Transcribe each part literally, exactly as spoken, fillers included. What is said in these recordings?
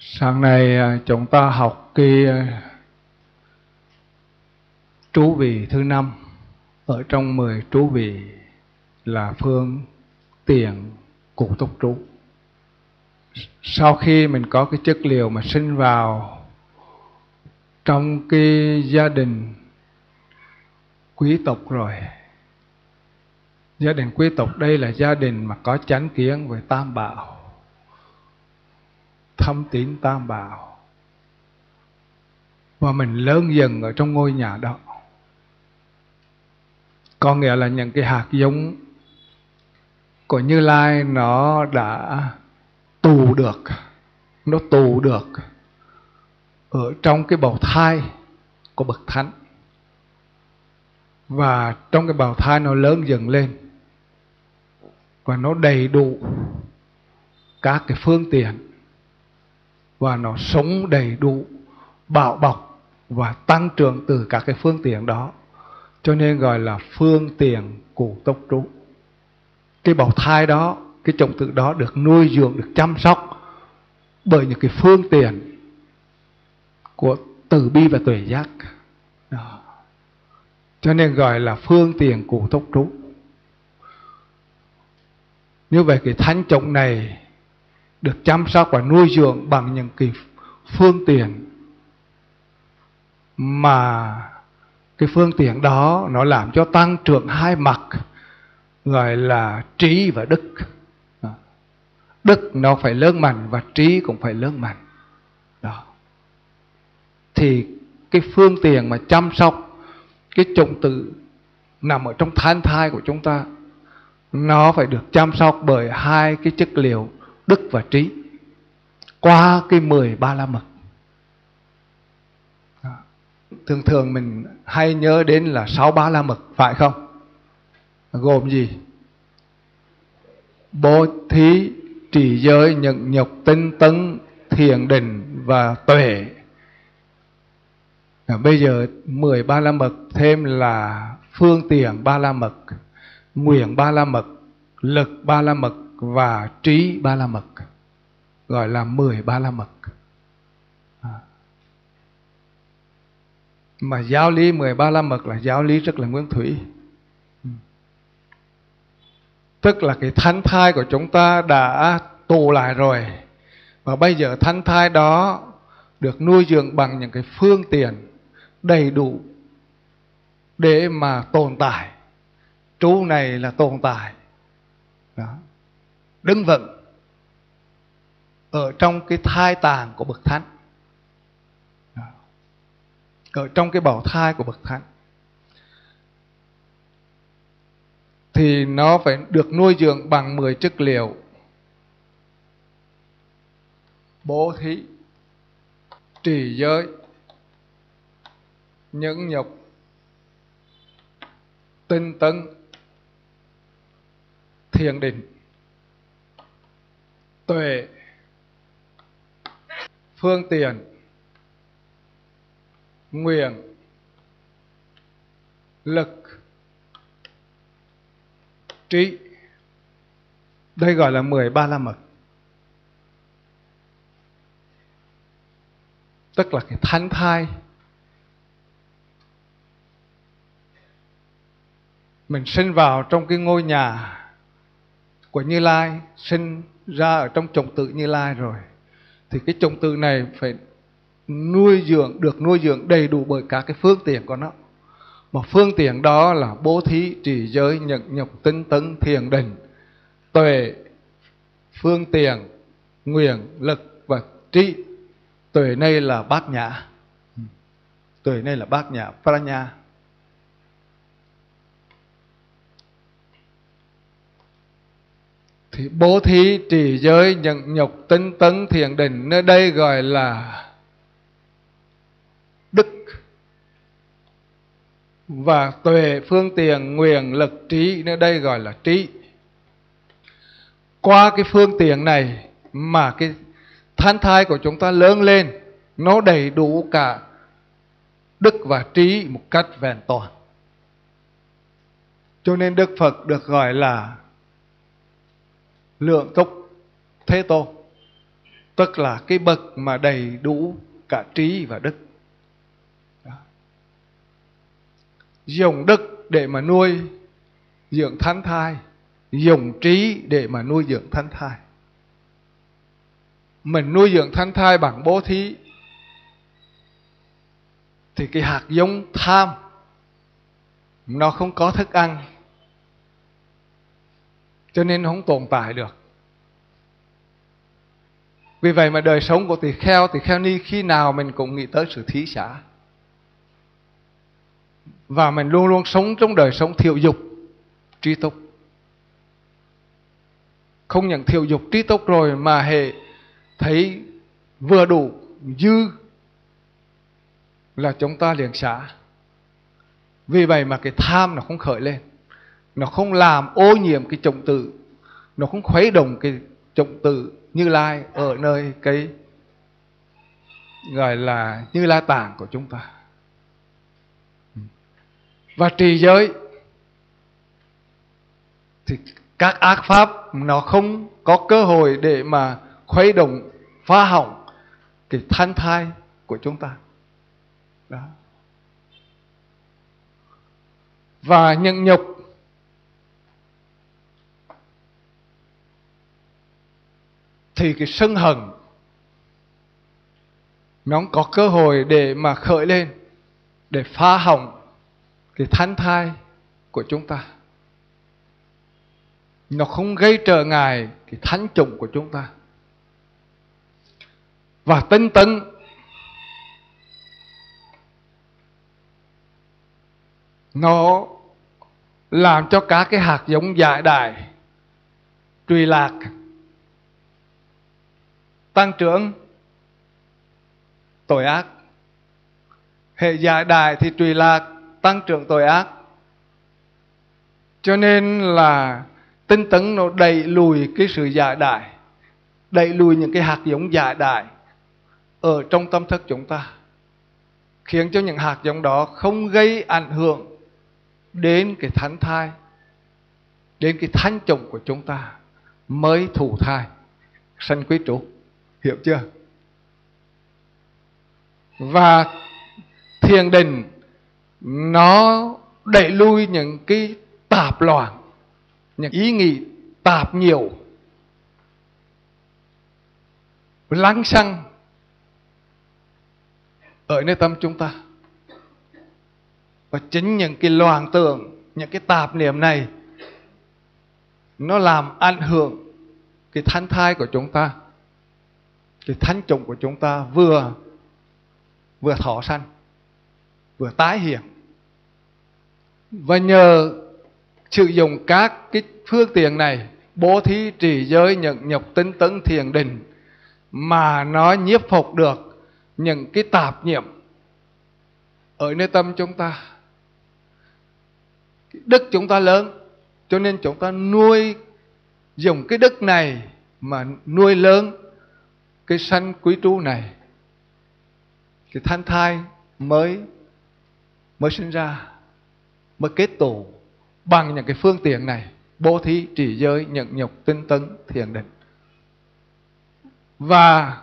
Sáng nay chúng ta học cái trú vị thứ năm ở trong mười trú vị là phương tiện cụ túc trú. Sau khi mình có cái chất liệu mà sinh vào trong cái gia đình quý tộc rồi, gia đình quý tộc đây là gia đình mà có chánh kiến về tam bảo, thâm tín tam bảo, và mình lớn dần ở trong ngôi nhà đó. Có nghĩa là những cái hạt giống của Như Lai nó đã tù được, nó tù được ở trong cái bào thai của bậc thánh, và trong cái bào thai nó lớn dần lên và nó đầy đủ các cái phương tiện, và nó sống đầy đủ, bảo bọc và tăng trưởng từ các cái phương tiện đó, cho nên gọi là phương tiện cụ túc trú. Cái bào thai đó, cái chủng tử đó được nuôi dưỡng, được chăm sóc bởi những cái phương tiện của từ bi và tuệ giác đó. Cho nên gọi là phương tiện cụ túc trú. Như vậy cái thánh chủng này được chăm sóc và nuôi dưỡng bằng những cái phương tiện mà cái phương tiện đó nó làm cho tăng trưởng hai mặt, gọi là trí và đức. Đức nó phải lớn mạnh và trí cũng phải lớn mạnh đó. Thì cái phương tiện mà chăm sóc cái chủng tử nằm ở trong thánh thai của chúng ta, nó phải được chăm sóc bởi hai cái chất liệu đức và trí qua cái mười ba la mật. Thường thường mình hay nhớ đến là sáu ba la mật, phải không? Gồm gì? Bố thí, trì giới, nhẫn nhục, tinh tấn, thiền định và tuệ. À, bây giờ mười ba la mật thêm là phương tiện ba la mật, nguyện ba la mật, lực ba la mật và trí ba la mật, gọi là mười ba la mật. À. Mà giáo lý mười ba la mật là giáo lý rất là nguyên thủy. Tức là cái thánh thai của chúng ta đã tụ lại rồi, và bây giờ thánh thai đó được nuôi dưỡng bằng những cái phương tiện đầy đủ để mà tồn tại. Trú này là tồn tại đó, đứng vững ở trong cái thai tàng của bậc thánh, ở trong cái bào thai của bậc thánh, thì nó phải được nuôi dưỡng bằng mười chất liệu: bố thí, trì giới, nhẫn nhục, tinh tấn, thiền định, tuệ, phương tiện, nguyện, lực, trí. Đây gọi là mười ba la mật. Tức là cái thánh thai mình sinh vào trong cái ngôi nhà của Như Lai, sinh ra ở trong chủng tử Như Lai rồi, thì cái chủng tử này phải nuôi dưỡng, được nuôi dưỡng đầy đủ bởi các cái phương tiện của nó. Một phương tiện đó là bố thí, trì giới, nhẫn nhục, tinh tấn, thiền định, tuệ, phương tiện, nguyện, lực và trí. Tuệ này là bát nhã. Tuệ này là bát nhã, pranya. Thì bố thí, trì giới, nhẫn nhục, tinh tấn, thiền định, nơi đây gọi là đức. Và tuệ, phương tiện, nguyện, lực, trí, nơi đây gọi là trí. Qua cái phương tiện này mà cái thánh thai của chúng ta lớn lên, nó đầy đủ cả đức và trí một cách vẹn toàn. Cho nên Đức Phật được gọi là Lượng Túc Thế Tôn. tức là cái bậc mà đầy đủ cả trí và đức. Đó. Dùng đức để mà nuôi dưỡng thánh thai, dùng trí để mà nuôi dưỡng thánh thai. Mình nuôi dưỡng thánh thai bằng bố thí thì cái hạt giống tham nó không có thức ăn, cho nên nó không tồn tại được. Vì vậy mà đời sống của tỳ kheo, tỳ kheo ni khi nào mình cũng nghĩ tới sự thí xả. Và mình luôn luôn sống trong đời sống thiểu dục, trí túc. Không những thiểu dục trí túc rồi mà hệ thấy vừa đủ dư là chúng ta liền xả. Vì vậy mà cái tham nó không khởi lên, nó không làm ô nhiễm cái chủng tử, nó không khuấy động cái chủng tử Như Lai ở nơi cái gọi là Như Lai tạng của chúng ta. Và trì giới thì các ác pháp nó không có cơ hội để mà khuấy động, phá hỏng cái thân thai của chúng ta. Đó. Và nhẫn nhục thì cái sân hận nó không có cơ hội để mà khởi lên, để phá hỏng cái thân thai của chúng ta. Nó không gây trở ngại cái thánh chủng của chúng ta. Và tinh tấn nó làm cho các cái hạt giống giải đài, truy lạc, tăng trưởng tội ác. Hệ giải đài thì truy lạc, tăng trưởng tội ác. Cho nên là tinh tấn nó đẩy lùi cái sự giải đài, đẩy lùi những cái hạt giống giải đài ở trong tâm thức chúng ta, khiến cho những hạt giống đó không gây ảnh hưởng đến cái thánh thai, đến cái thánh chủng của chúng ta mới thụ thai sanh quý trụ. Hiểu chưa? Và thiền định nó đẩy lui những cái tạp loạn, những ý nghĩ tạp nhiều, lăng xăng ở nơi tâm chúng ta. Và chính những cái loạn tưởng, những cái tạp niệm này nó làm ảnh hưởng cái thánh thai của chúng ta, cái thánh chủng của chúng ta vừa vừa thọ sanh, vừa tái hiện. Và nhờ sử dụng các cái phương tiện này, bố thí, trì giới, nhẫn nhục, tinh tấn, thiền định, mà nó nhiếp phục được những cái tạp niệm ở nơi tâm chúng ta. Đức chúng ta lớn, cho nên chúng ta nuôi dùng cái đức này mà nuôi lớn cái sanh quý trú này, cái thánh thai mới mới sinh ra, mới kết tổ bằng những cái phương tiện này: bố thí, trì giới, nhẫn nhục, tinh tấn, thiền định. Và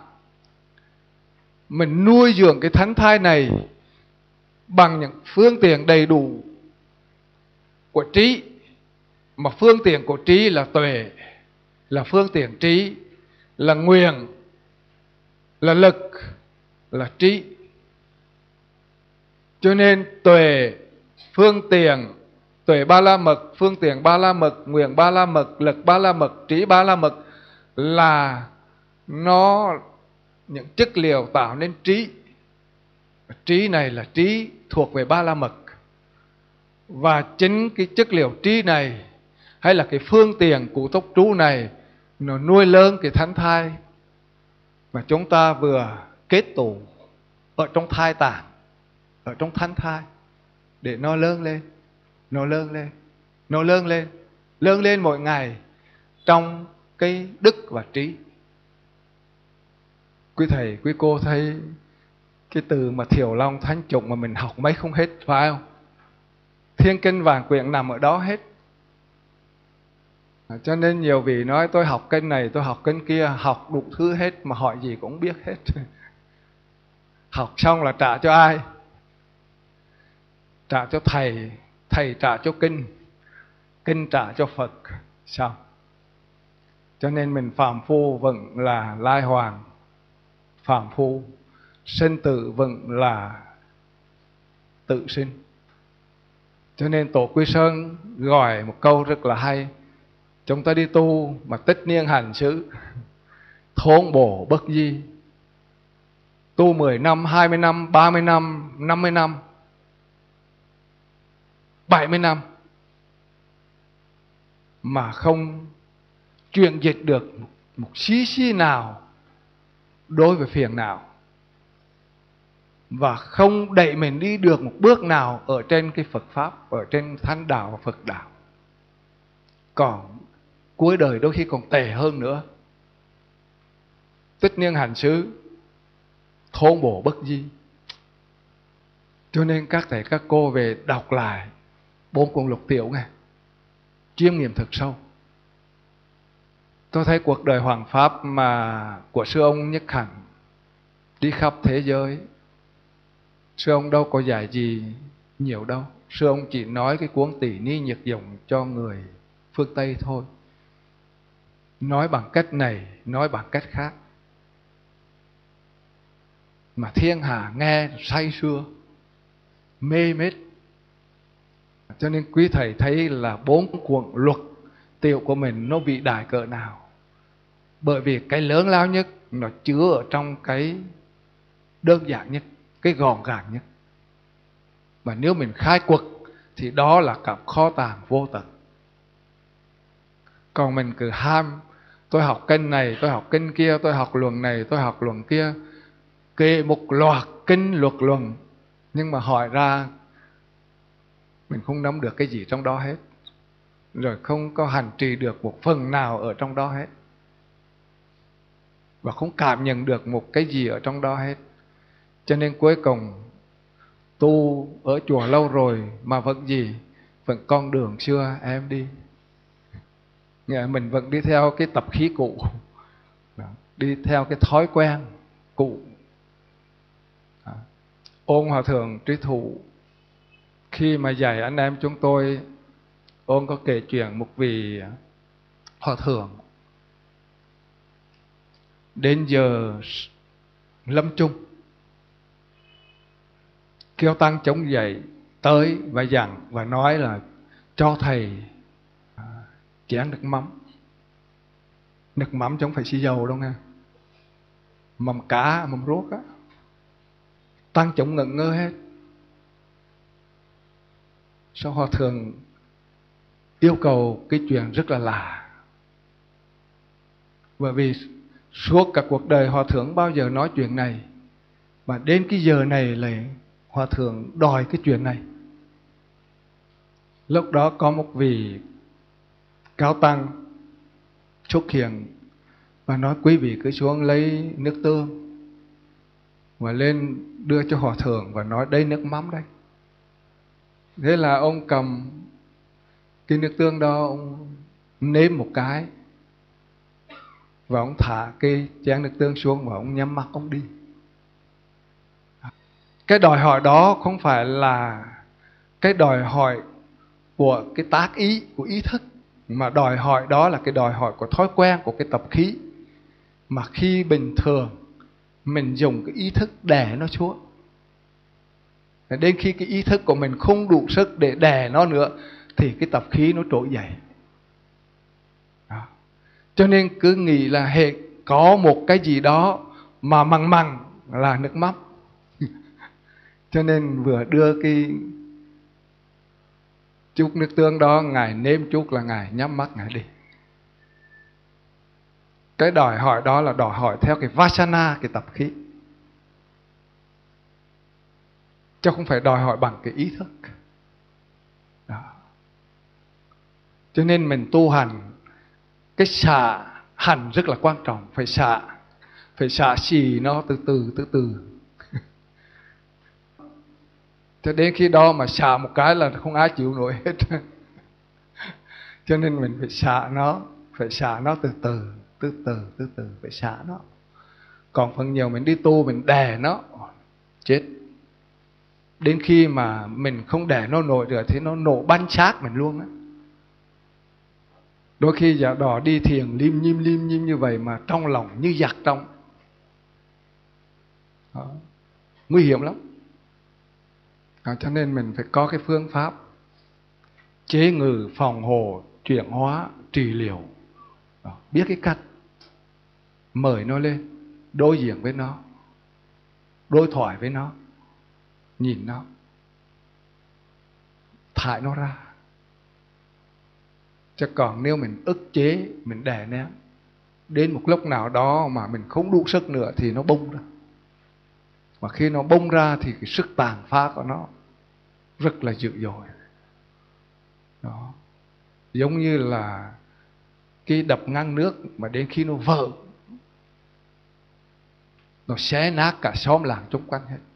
mình nuôi dưỡng cái thánh thai này bằng những phương tiện đầy đủ của trí. Mà phương tiện của trí là tuệ, là phương tiện trí, là nguyện, là lực, là trí. Cho nên tuệ, phương tiện, tuệ ba la mật, phương tiện ba la mật, nguyện ba la mật, lực ba la mật, trí ba la mật là nó những chất liệu tạo nên trí. Trí này là trí thuộc về ba la mật. Và chính cái chất liệu trí này, hay là cái phương tiện cụ túc trú này, nó nuôi lớn cái thánh thai mà chúng ta vừa kết tụ ở trong thai tạng, ở trong thánh thai, để nó lớn lên, nó lớn lên, nó lớn lên, lớn lên mỗi ngày trong cái đức và trí. Quý thầy, quý cô thấy cái từ mà thiểu long thánh chủng mà mình học mấy không hết, phải không? Thiên kinh vạn quyển nằm ở đó hết. Cho nên nhiều vị nói tôi học kênh này, tôi học kênh kia, học đủ thứ hết mà hỏi gì cũng biết hết. Học xong là trả cho ai? Trả cho thầy, thầy trả cho kinh, kinh trả cho Phật. Sao? Cho nên mình phàm phu vẫn là lai hoàng, phàm phu sinh tử vẫn là tự sinh. Cho nên Tổ Quy Sơn gọi một câu rất là hay: chúng ta đi tu mà tích niên hành xứ, thốn bổ bất di. Tu mười năm, hai mươi năm, ba mươi năm, năm mươi năm, bảy mươi năm mà không chuyển dịch được một xí xí nào đối với phiền não, và không đẩy mình đi được một bước nào ở trên cái Phật Pháp, ở trên Thánh Đạo và Phật Đạo. Còn cuối đời đôi khi còn tệ hơn nữa. Tích niên hành xứ, thốn bổ bất di. Cho nên các thầy các cô về đọc lại bốn cuốn lục tiểu này, chiêm nghiệm thực sâu. Tôi thấy cuộc đời Hoàng Pháp mà của sư ông Nhất Hạnh đi khắp thế giới, sư ông đâu có dạy gì nhiều đâu. Sư ông chỉ nói cái cuốn Tỷ Ni Nhật Dụng cho người phương Tây thôi. Nói bằng cách này, nói bằng cách khác, mà thiên hạ nghe say sưa, mê mết. Cho nên quý thầy thấy là bốn cuộn luật tiểu của mình nó vĩ đại cỡ nào. Bởi vì cái lớn lao nhất nó chứa ở trong cái đơn giản nhất, cái gọn gàng nhất. Và nếu mình khai quật thì đó là cả kho tàng vô tận. Còn mình cứ ham, tôi học kênh này, tôi học kênh kia, tôi học luận này, tôi học luận kia, kê một loạt kinh luật luận, nhưng mà hỏi ra mình không nắm được cái gì trong đó hết, rồi không có hành trì được một phần nào ở trong đó hết, và không cảm nhận được một cái gì ở trong đó hết. Cho nên cuối cùng tu ở chùa lâu rồi mà vẫn gì? Vẫn con đường xưa em đi. Nghĩa mình vẫn đi theo cái tập khí cũ, đi theo cái thói quen cũ. Ôn Hòa Thượng Trí Thụ khi mà dạy anh em chúng tôi, ôn có kể chuyện một vị Hòa Thượng đến giờ lâm chung, kêu tăng chống dậy tới và dặn và nói là cho thầy chén nước mắm. Nước mắm chứ không phải xì dầu đâu nghe, mầm cá, mầm ruốc á. Tăng chống ngẩn ngơ hết. Sao Hòa Thượng yêu cầu cái chuyện rất là lạ. Bởi vì suốt cả cuộc đời Hòa Thượng bao giờ nói chuyện này, mà đến cái giờ này lại Hòa Thượng đòi cái chuyện này. Lúc đó có một vị cao tăng xuất hiện và nói quý vị cứ xuống lấy nước tương và lên đưa cho Hòa Thượng và nói đây nước mắm đây. Thế là ông cầm cái nước tương đó, ông nếm một cái và ông thả cái chén nước tương xuống và ông nhắm mắt ông đi. Cái đòi hỏi đó không phải là cái đòi hỏi của cái tác ý, của ý thức, mà đòi hỏi đó là cái đòi hỏi của thói quen, của cái tập khí. Mà khi bình thường mình dùng cái ý thức đè nó xuống, đến khi cái ý thức của mình không đủ sức để đè nó nữa thì cái tập khí nó trỗi dậy. Đó. Cho nên cứ nghĩ là hệ có một cái gì đó mà mặn mặn là nước mắm. Cho nên vừa đưa cái chút nước tương đó, Ngài nếm chút là Ngài nhắm mắt Ngài đi. Cái đòi hỏi đó là đòi hỏi theo cái vasana, cái tập khí, chứ không phải đòi hỏi bằng cái ý thức. Đó. Cho nên mình tu hành, cái xả hành rất là quan trọng. Phải xả, phải xả xì nó từ từ, từ từ. Cho đến khi đó mà xả một cái là không ai chịu nổi hết. Cho nên mình phải xả nó, phải xả nó từ từ, từ từ, từ từ, phải xả nó. Còn phần nhiều mình đi tu, mình đè nó, chết. Đến khi mà mình không đè nó nổi được thì nó nổ banh xác mình luôn á. Đôi khi giả đò đi thiền lim nhim lim nhim như vậy mà trong lòng như giặc trong. Đó. Nguy hiểm lắm. Đó, cho nên mình phải có cái phương pháp chế ngự, phòng hộ, chuyển hóa, trị liệu. Đó. Biết cái cách mời nó lên, đối diện với nó, đối thoại với nó, nhìn nó, thải nó ra. Chứ còn nếu mình ức chế, mình đè nén, đến một lúc nào đó mà mình không đủ sức nữa thì nó bung ra. Và khi nó bung ra thì cái sức tàn phá của nó rất là dữ dội. Đó. Giống như là cái đập ngăn nước mà đến khi nó vỡ, nó xé nát cả xóm làng xung quanh hết.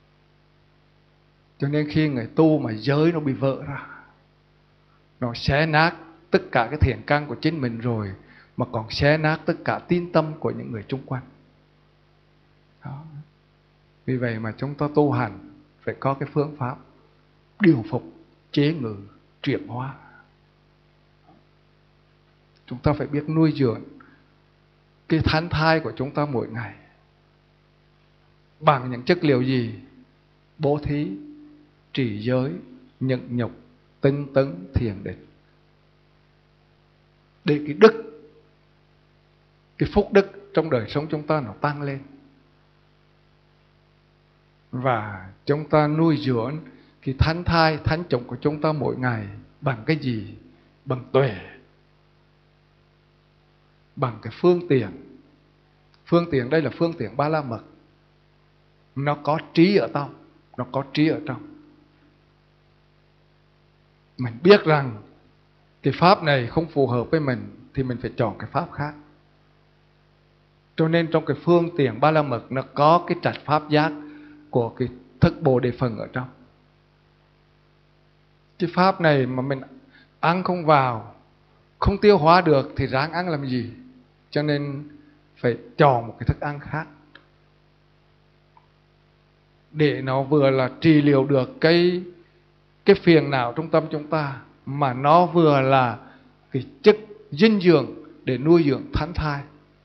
Cho nên khi người tu mà giới nó bị vỡ ra, nó xé nát tất cả cái thiện căn của chính mình rồi, mà còn xé nát tất cả tín tâm của những người xung quanh. Đó. Vì vậy mà chúng ta tu hành phải có cái phương pháp điều phục, chế ngự, chuyển hóa. Chúng ta phải biết nuôi dưỡng cái thánh thai của chúng ta mỗi ngày. Bằng những chất liệu gì? Bố thí, trì giới, nhịn nhục, tinh tấn, thiền định. Để cái đức, cái phúc đức trong đời sống chúng ta nó tăng lên. Và chúng ta nuôi dưỡng cái thánh thai, thánh chủng của chúng ta mỗi ngày bằng cái gì? Bằng tuệ, bằng cái phương tiện. Phương tiện đây là phương tiện Ba La Mật. Nó có trí ở trong, nó có trí ở trong. Mình biết rằng cái pháp này không phù hợp với mình thì mình phải chọn cái pháp khác. Cho nên trong cái phương tiện Ba La Mật nó có cái trạch pháp giác của cái thức Bồ Đề Phần ở trong. Cái pháp này mà mình ăn không vào, không tiêu hóa được thì ráng ăn làm gì? Cho nên phải chọn một cái thức ăn khác để nó vừa là trị liệu được cái cái phiền não trong tâm chúng ta, mà nó vừa là cái chất dinh dưỡng để nuôi dưỡng thánh thai,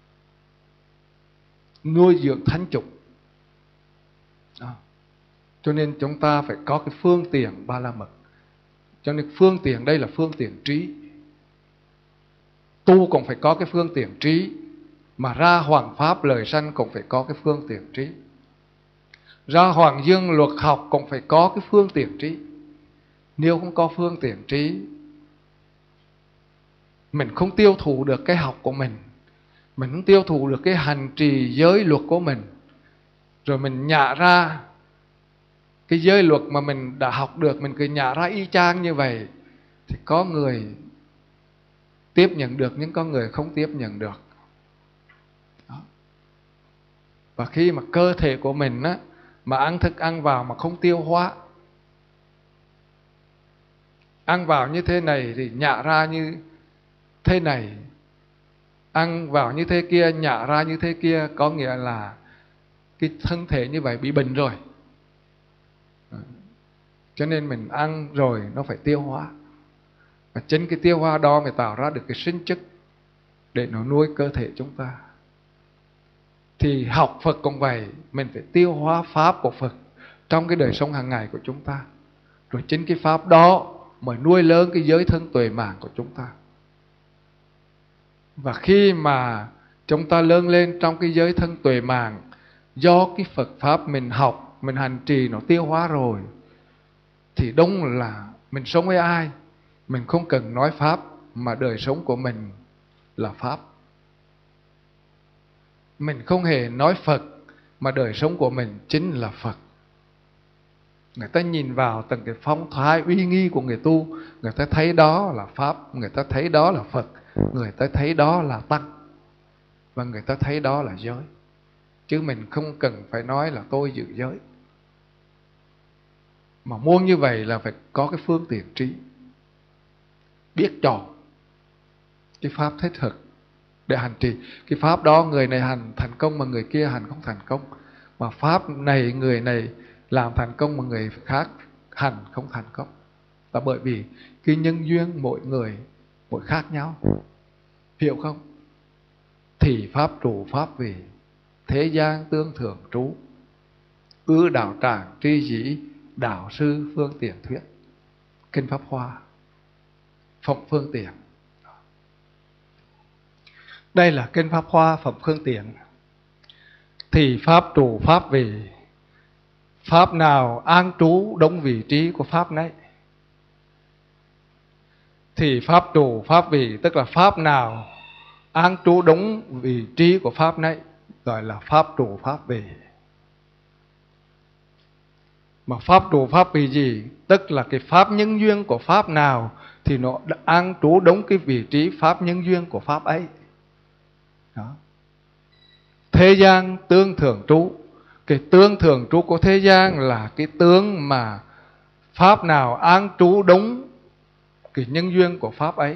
nuôi dưỡng thánh chủng. Đó. Cho nên chúng ta phải có cái phương tiện Ba La Mật. Cho nên phương tiện đây là phương tiện trí. Tu cũng phải có cái phương tiện trí, mà ra hoàng pháp lời sanh cũng phải có cái phương tiện trí. Ra hoàng dương luật học cũng phải có cái phương tiện trí. Nếu không có phương tiện trí, mình không tiêu thụ được cái học của mình, mình không tiêu thụ được cái hành trì giới luật của mình, rồi mình nhả ra cái giới luật mà mình đã học được, mình cứ nhả ra y chang như vậy, thì có người tiếp nhận được nhưng có người không tiếp nhận được. Đó. Và khi mà cơ thể của mình á, mà ăn thức ăn vào mà không tiêu hóa, ăn vào như thế này thì nhả ra như thế này, ăn vào như thế kia nhả ra như thế kia, có nghĩa là cái thân thể như vậy bị bệnh rồi. Cho nên mình ăn rồi nó phải tiêu hóa, và chính cái tiêu hóa đó mới tạo ra được cái sinh chất để nó nuôi cơ thể chúng ta. Thì học Phật cũng vậy, mình phải tiêu hóa pháp của Phật trong cái đời sống hàng ngày của chúng ta, rồi chính cái pháp đó mới nuôi lớn cái giới thân tuệ mạng của chúng ta. Và khi mà chúng ta lớn lên trong cái giới thân tuệ mạng, do cái Phật pháp mình học, mình hành trì nó tiêu hóa rồi, thì đúng là mình sống với ai, mình không cần nói pháp, mà đời sống của mình là pháp. Mình không hề nói Phật, mà đời sống của mình chính là Phật. Người ta nhìn vào từng cái phong thái uy nghi của người tu, người ta thấy đó là pháp, người ta thấy đó là Phật, người ta thấy đó là Tăng, và người ta thấy đó là giới. Chứ mình không cần phải nói là tôi giữ giới. Mà muốn như vậy là phải có cái phương tiện trí, biết chọn, cái pháp thiết thực để hành trì. Cái pháp đó người này hành thành công mà người kia hành không thành công, mà pháp này người này làm thành công mà người khác hành không thành công, là bởi vì cái nhân duyên mỗi người mỗi khác nhau. Hiểu không? Thì pháp trụ pháp vị, thế gian tương thường trú, ư đạo tràng tri dĩ, đạo sư phương tiện thuyết. Kinh Pháp Hoa, Phẩm Phương Tiện. Đây là Kinh Pháp Hoa, Phẩm Phương Tiện. Thì pháp trụ pháp vị, pháp nào an trú đúng vị trí của pháp nấy. Thì pháp trụ pháp vị tức là pháp nào an trú đúng vị trí của pháp nấy, gọi là pháp trụ pháp vị. Mà pháp trụ pháp vị gì? Tức là cái pháp nhân duyên của pháp nào thì nó an trú đúng cái vị trí pháp nhân duyên của pháp ấy. Đó. Thế gian tương thường trú. Cái tương thường trú của thế gian là cái tướng mà pháp nào an trú đúng cái nhân duyên của pháp ấy.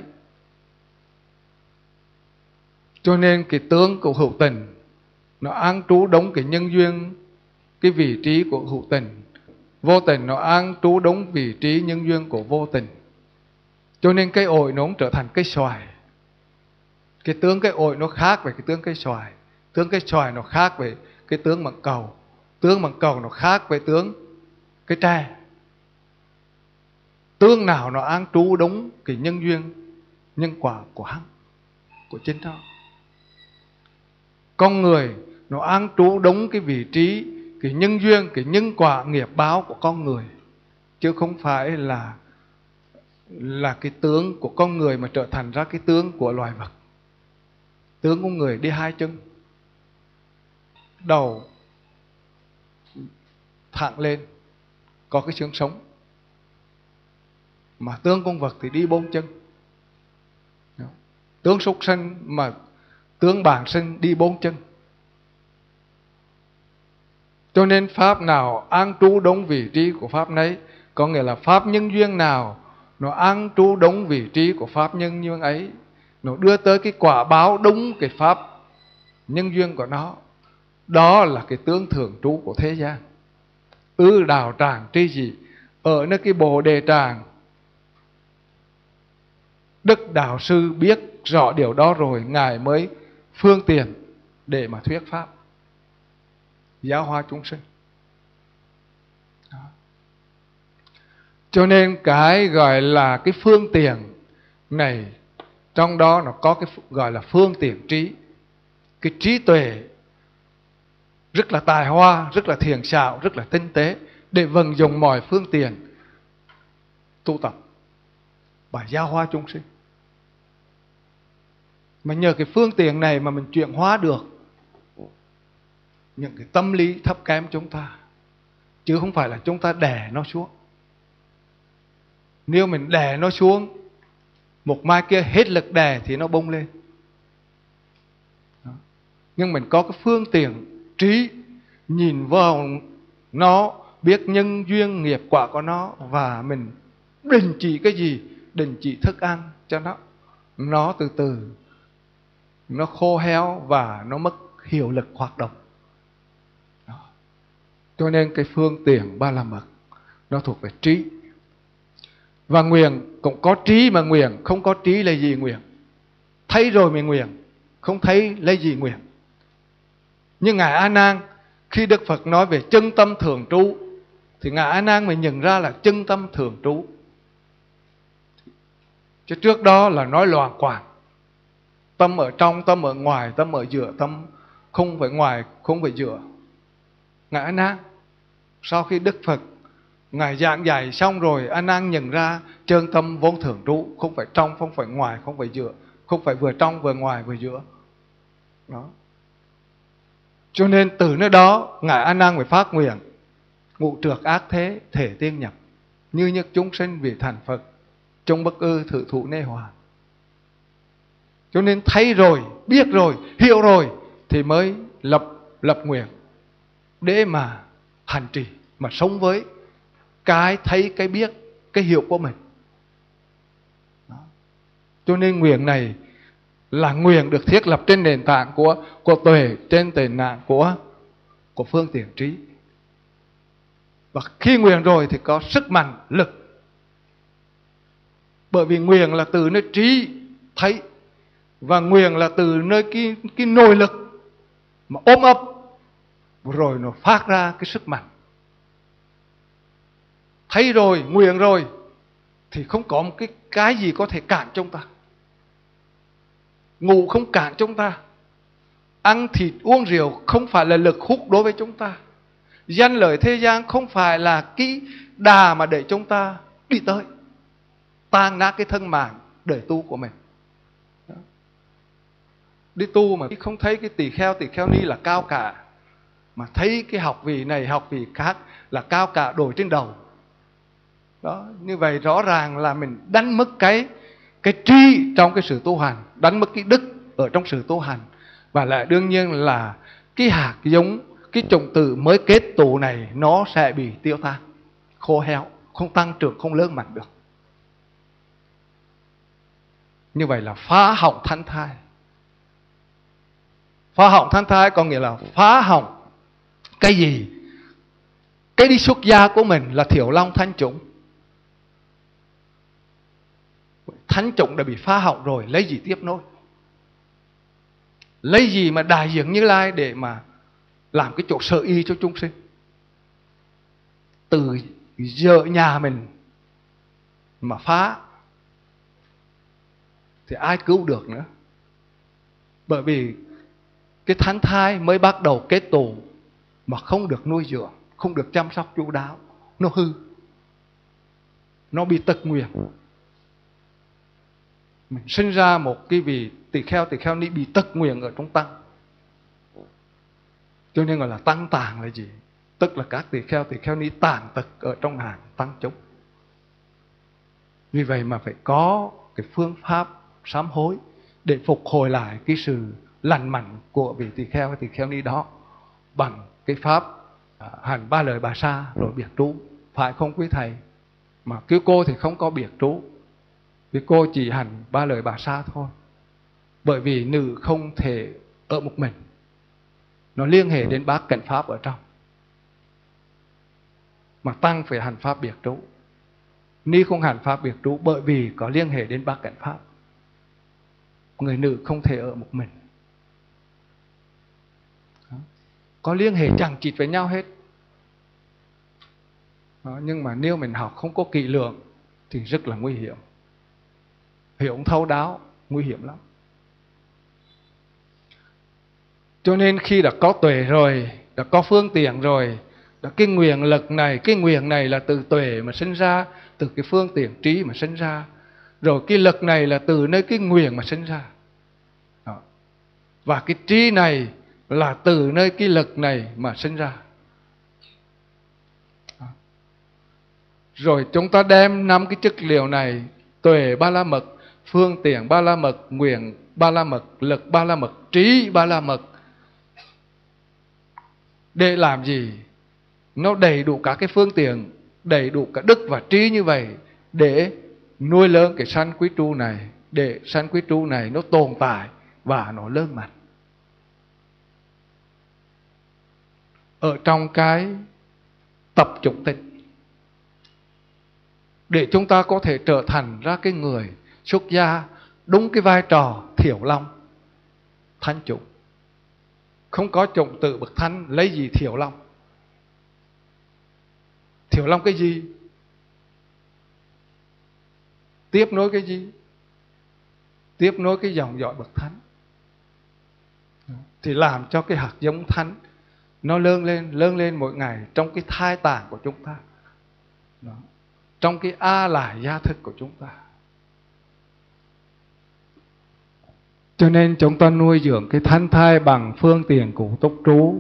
Cho nên cái tướng của hữu tình nó an trú đúng cái nhân duyên, cái vị trí của hữu tình. Vô tình nó an trú đúng vị trí nhân duyên của vô tình. Cho nên cây ổi nó cũng trở thành cây xoài. Cái tướng cây ổi nó khác với cái tướng cây xoài. Tướng cây xoài nó khác với cái tướng mãng cầu. Tướng mãng cầu nó khác với tướng cây tre. Tướng nào nó an trú đúng cái nhân duyên, nhân quả của hắn, của chính nó. Con người nó an trú đúng cái vị trí, cái nhân duyên, cái nhân quả nghiệp báo của con người, chứ không phải là là cái tướng của con người mà trở thành ra cái tướng của loài vật. Tướng của người đi hai chân, đầu thẳng lên, có cái xương sống. Mà tướng con vật thì đi bốn chân. Tướng súc sinh mà tướng bản sinh đi bốn chân. Cho nên pháp nào an trú đúng vị trí của pháp nấy, có nghĩa là pháp nhân duyên nào nó an trú đúng vị trí của pháp nhân duyên ấy, nó đưa tới cái quả báo đúng cái pháp nhân duyên của nó. Đó là cái tướng thường trú của thế gian. Ư đạo tràng tri dị, ở nơi cái Bồ Đề Tràng, Đức Đạo Sư biết rõ điều đó rồi, Ngài mới phương tiện để mà thuyết pháp, giáo hóa chúng sinh. Đó. Cho nên cái gọi là cái phương tiện này, trong đó nó có cái gọi là phương tiện trí. Cái trí tuệ rất là tài hoa, rất là thiền xảo, rất là tinh tế, để vận dụng mọi phương tiện tu tập và giáo hóa chúng sinh. Mà nhờ cái phương tiện này mà mình chuyển hóa được những cái tâm lý thấp kém chúng ta, chứ không phải là chúng ta đè nó xuống. Nếu mình đè nó xuống, một mai kia hết lực đè thì nó bung lên. Đó. Nhưng mình có cái phương tiện trí, nhìn vào nó, biết nhân duyên nghiệp quả của nó, và mình đình chỉ cái gì? Đình chỉ thức ăn cho nó. Nó từ từ nó khô héo và nó mất hiệu lực hoạt động. Đó. Cho nên cái phương tiện ba la mật nó thuộc về trí. Và nguyện cũng có trí mà nguyện, không có trí là gì nguyện? Thấy rồi mới nguyện, không thấy lấy gì nguyện. Nhưng Ngài A Nan, khi Đức Phật nói về chân tâm thường trú, thì Ngài A Nan mới nhận ra là chân tâm thường trú. Chứ trước đó là nói loạn quạng. Tâm ở trong, tâm ở ngoài, tâm ở giữa, tâm không phải ngoài, không phải giữa. Ngài A Nan, sau khi Đức Phật Ngài giảng dạy xong rồi, A Nan nhận ra chân tâm vốn thường trú, không phải trong, không phải ngoài, không phải giữa, không phải vừa trong, vừa ngoài, vừa giữa. Đó. Cho nên từ nơi đó, Ngài A Nan mới phát nguyện: ngũ trược ác thế, thể tiên nhập, như nhất chúng sinh vì thành Phật, trong bất ư thử thụ nê hòa. Cho nên thấy rồi, biết rồi, hiểu rồi thì mới lập lập nguyện để mà hành trì, mà sống với cái thấy, cái biết, cái hiểu của mình. Đó. Cho nên nguyện này là nguyện được thiết lập trên nền tảng của của tuệ, trên nền tảng của của phương tiện trí. Và khi nguyện rồi thì có sức mạnh, lực. Bởi vì nguyện là từ nơi trí thấy, và nguyện là từ nơi cái, cái nội lực mà ôm ấp, rồi nó phát ra cái sức mạnh. Thấy rồi, nguyện rồi thì không có một cái, cái gì có thể cản chúng ta. Ngủ không cản chúng ta. Ăn thịt uống rượu không phải là lực hút đối với chúng ta. Danh lợi thế gian không phải là cái đà mà để chúng ta đi tới, tan nát cái thân mạng đời tu của mình. Đi tu mà không thấy cái tỳ kheo tỳ kheo ni là cao cả, mà thấy cái học vị này học vị khác là cao cả đổi trên đầu. Đó, như vậy rõ ràng là mình đánh mất cái cái trí trong cái sự tu hành, đánh mất cái đức ở trong sự tu hành, và lại đương nhiên là cái hạt giống, cái chủng tử mới kết tụ này nó sẽ bị tiêu tan, khô héo, không tăng trưởng, không lớn mạnh được. Như vậy là phá hỏng thánh thai. Phá hỏng thánh thai có nghĩa là phá hỏng cái gì? Cái đi xuất gia của mình là Thiểu Long Thánh Chủng. Thánh Chủng đã bị phá hỏng rồi, lấy gì tiếp nối? Lấy gì mà đại diện Như Lai để mà làm cái chỗ sở y cho chúng sinh? Từ giờ nhà mình mà phá thì ai cứu được nữa? Bởi vì cái thánh thai mới bắt đầu kết tụ mà không được nuôi dưỡng, không được chăm sóc chu đáo, nó hư, nó bị tật nguyền. Mình sinh ra một cái vị tỳ kheo tỳ kheo ni bị tật nguyền ở trong tăng, cho nên gọi là tăng tàng là gì? Tức là các tỳ kheo tỳ kheo ni tàn tật ở trong hàng tăng chúng. Vì vậy mà phải có cái phương pháp sám hối để phục hồi lại cái sự lành mạnh của vị tỳ kheo hay tỳ kheo ni đó bằng cái pháp à, hành ba lời bà sa rồi biệt trú. Phải không quý thầy? Mà cứu cô thì không có biệt trú, vì cô chỉ hành ba lời bà sa thôi. Bởi vì nữ không thể ở một mình, nó liên hệ đến bát cảnh pháp ở trong. Mà tăng phải hành pháp biệt trú, ni không hành pháp biệt trú bởi vì có liên hệ đến bát cảnh pháp. Người nữ không thể ở một mình, có liên hệ chằng chịt với nhau hết. Đó, nhưng mà nếu mình học không có kỹ lưỡng thì rất là nguy hiểm. Hiểu thấu đáo nguy hiểm lắm. Cho nên khi đã có tuệ rồi, đã có phương tiện rồi, đã cái nguyện lực này, cái nguyện này là từ tuệ mà sinh ra, từ cái phương tiện trí mà sinh ra. Rồi cái lực này là từ nơi cái nguyện mà sinh ra. Đó. Và cái trí này là từ nơi cái lực này mà sinh ra. Đó. Rồi chúng ta đem năm cái chất liệu này, tuệ ba la mật, phương tiện ba la mật, nguyện ba la mật, lực ba la mật, trí ba la mật, để làm gì? Nó đầy đủ cả cái phương tiện, đầy đủ cả đức và trí như vậy để nuôi lớn cái sanh quý tru này, để sanh quý tru này nó tồn tại và nó lớn mạnh ở trong cái tập chủng tịnh, để chúng ta có thể trở thành ra cái người xuất gia đúng cái vai trò Thiểu Long Thánh Chủng. Không có chủng tử bậc thánh lấy gì Thiểu Long? Thiểu Long cái gì? Tiếp nối cái gì? Tiếp nối cái dòng dõi bậc thánh, thì làm cho cái hạt giống thánh nó lớn lên, lớn lên mỗi ngày trong cái thai tạng của chúng ta. Đó. Trong cái A Lại gia thức của chúng ta. Cho nên chúng ta nuôi dưỡng cái thánh thai bằng phương tiện của túc trú.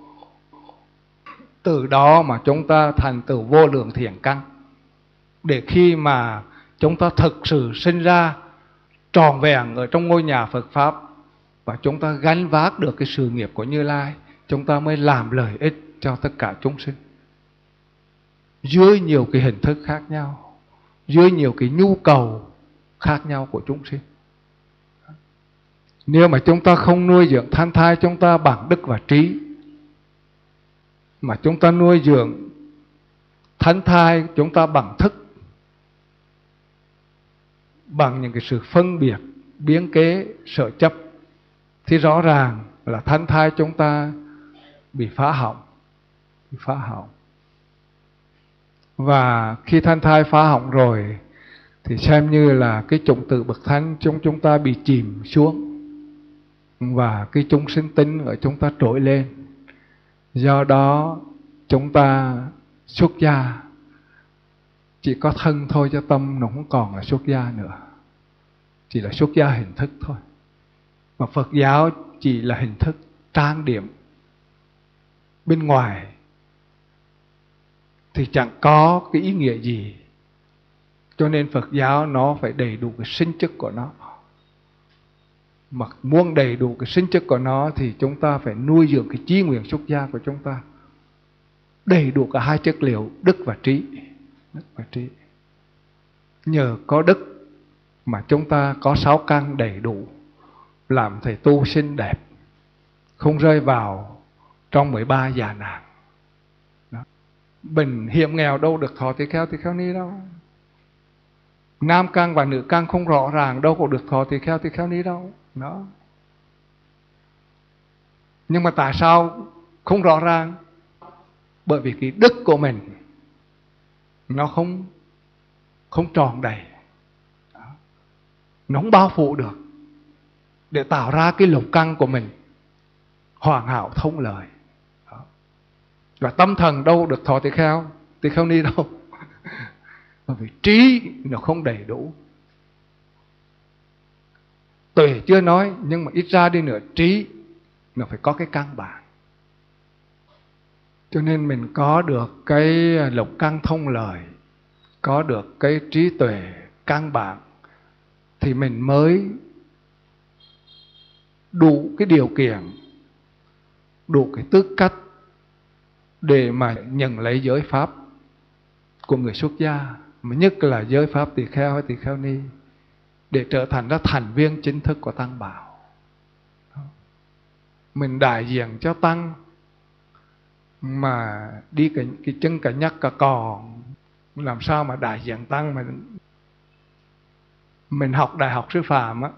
Từ đó mà chúng ta thành tựu vô lượng thiện căn. Để khi mà chúng ta thực sự sinh ra tròn vẹn ở trong ngôi nhà Phật Pháp, và chúng ta gánh vác được cái sự nghiệp của Như Lai, chúng ta mới làm lợi ích cho tất cả chúng sinh dưới nhiều cái hình thức khác nhau, dưới nhiều cái nhu cầu khác nhau của chúng sinh. Nếu mà chúng ta không nuôi dưỡng thân thai chúng ta bằng đức và trí, mà chúng ta nuôi dưỡng thân thai chúng ta bằng thức, bằng những cái sự phân biệt, biến kế, sở chấp, thì rõ ràng là thân thai chúng ta bị phá hỏng, bị phá hỏng. Và khi thân thai phá hỏng rồi thì xem như là cái chủng tử bậc thánh chúng chúng ta bị chìm xuống, và cái chúng sinh tinh ở chúng ta trỗi lên. Do đó chúng ta xuất gia chỉ có thân thôi, cho tâm nó không còn là xuất gia nữa, chỉ là xuất gia hình thức thôi. Mà Phật giáo chỉ là hình thức trang điểm bên ngoài, thì chẳng có cái ý nghĩa gì. Cho nên Phật giáo nó phải đầy đủ cái sinh chất của nó. Mà muốn đầy đủ cái sinh chất của nó thì chúng ta phải nuôi dưỡng cái chí nguyện xuất gia của chúng ta, đầy đủ cả hai chất liệu đức và trí. Đức và trí. Nhờ có đức mà chúng ta có sáu căn đầy đủ, làm thầy tu xinh đẹp, không rơi vào trong mười ba già nạn. Mình hiểm nghèo đâu được thọ tỳ kheo tỳ kheo ni đâu. Nam căn và nữ căn không rõ ràng đâu có được thọ tỳ kheo tỳ kheo ni đâu. Đó. Nhưng mà tại sao không rõ ràng? Bởi vì cái đức của mình nó không không tròn đầy. Đó. Nó không bao phủ được để tạo ra cái lục căn của mình hoàn hảo thông lợi. Đó. Và tâm thần đâu được thọ tỳ kheo tỳ kheo ni đâu. Bởi vì trí nó không đầy đủ. Tuệ chưa nói, nhưng mà ít ra đi nữa trí nó phải có cái căn bản. Cho nên mình có được cái lục căn thông lời, có được cái trí tuệ căn bản, thì mình mới đủ cái điều kiện, đủ cái tư cách để mà nhận lấy giới pháp của người xuất gia, mà nhất là giới pháp tỳ kheo hay tỳ kheo ni, để trở thành ra thành viên chính thức của tăng bảo. Mình đại diện cho tăng mà đi cái, cái chân cả nhắc cả cò, làm sao mà đại diện tăng. Mà mình học đại học sư phạm á,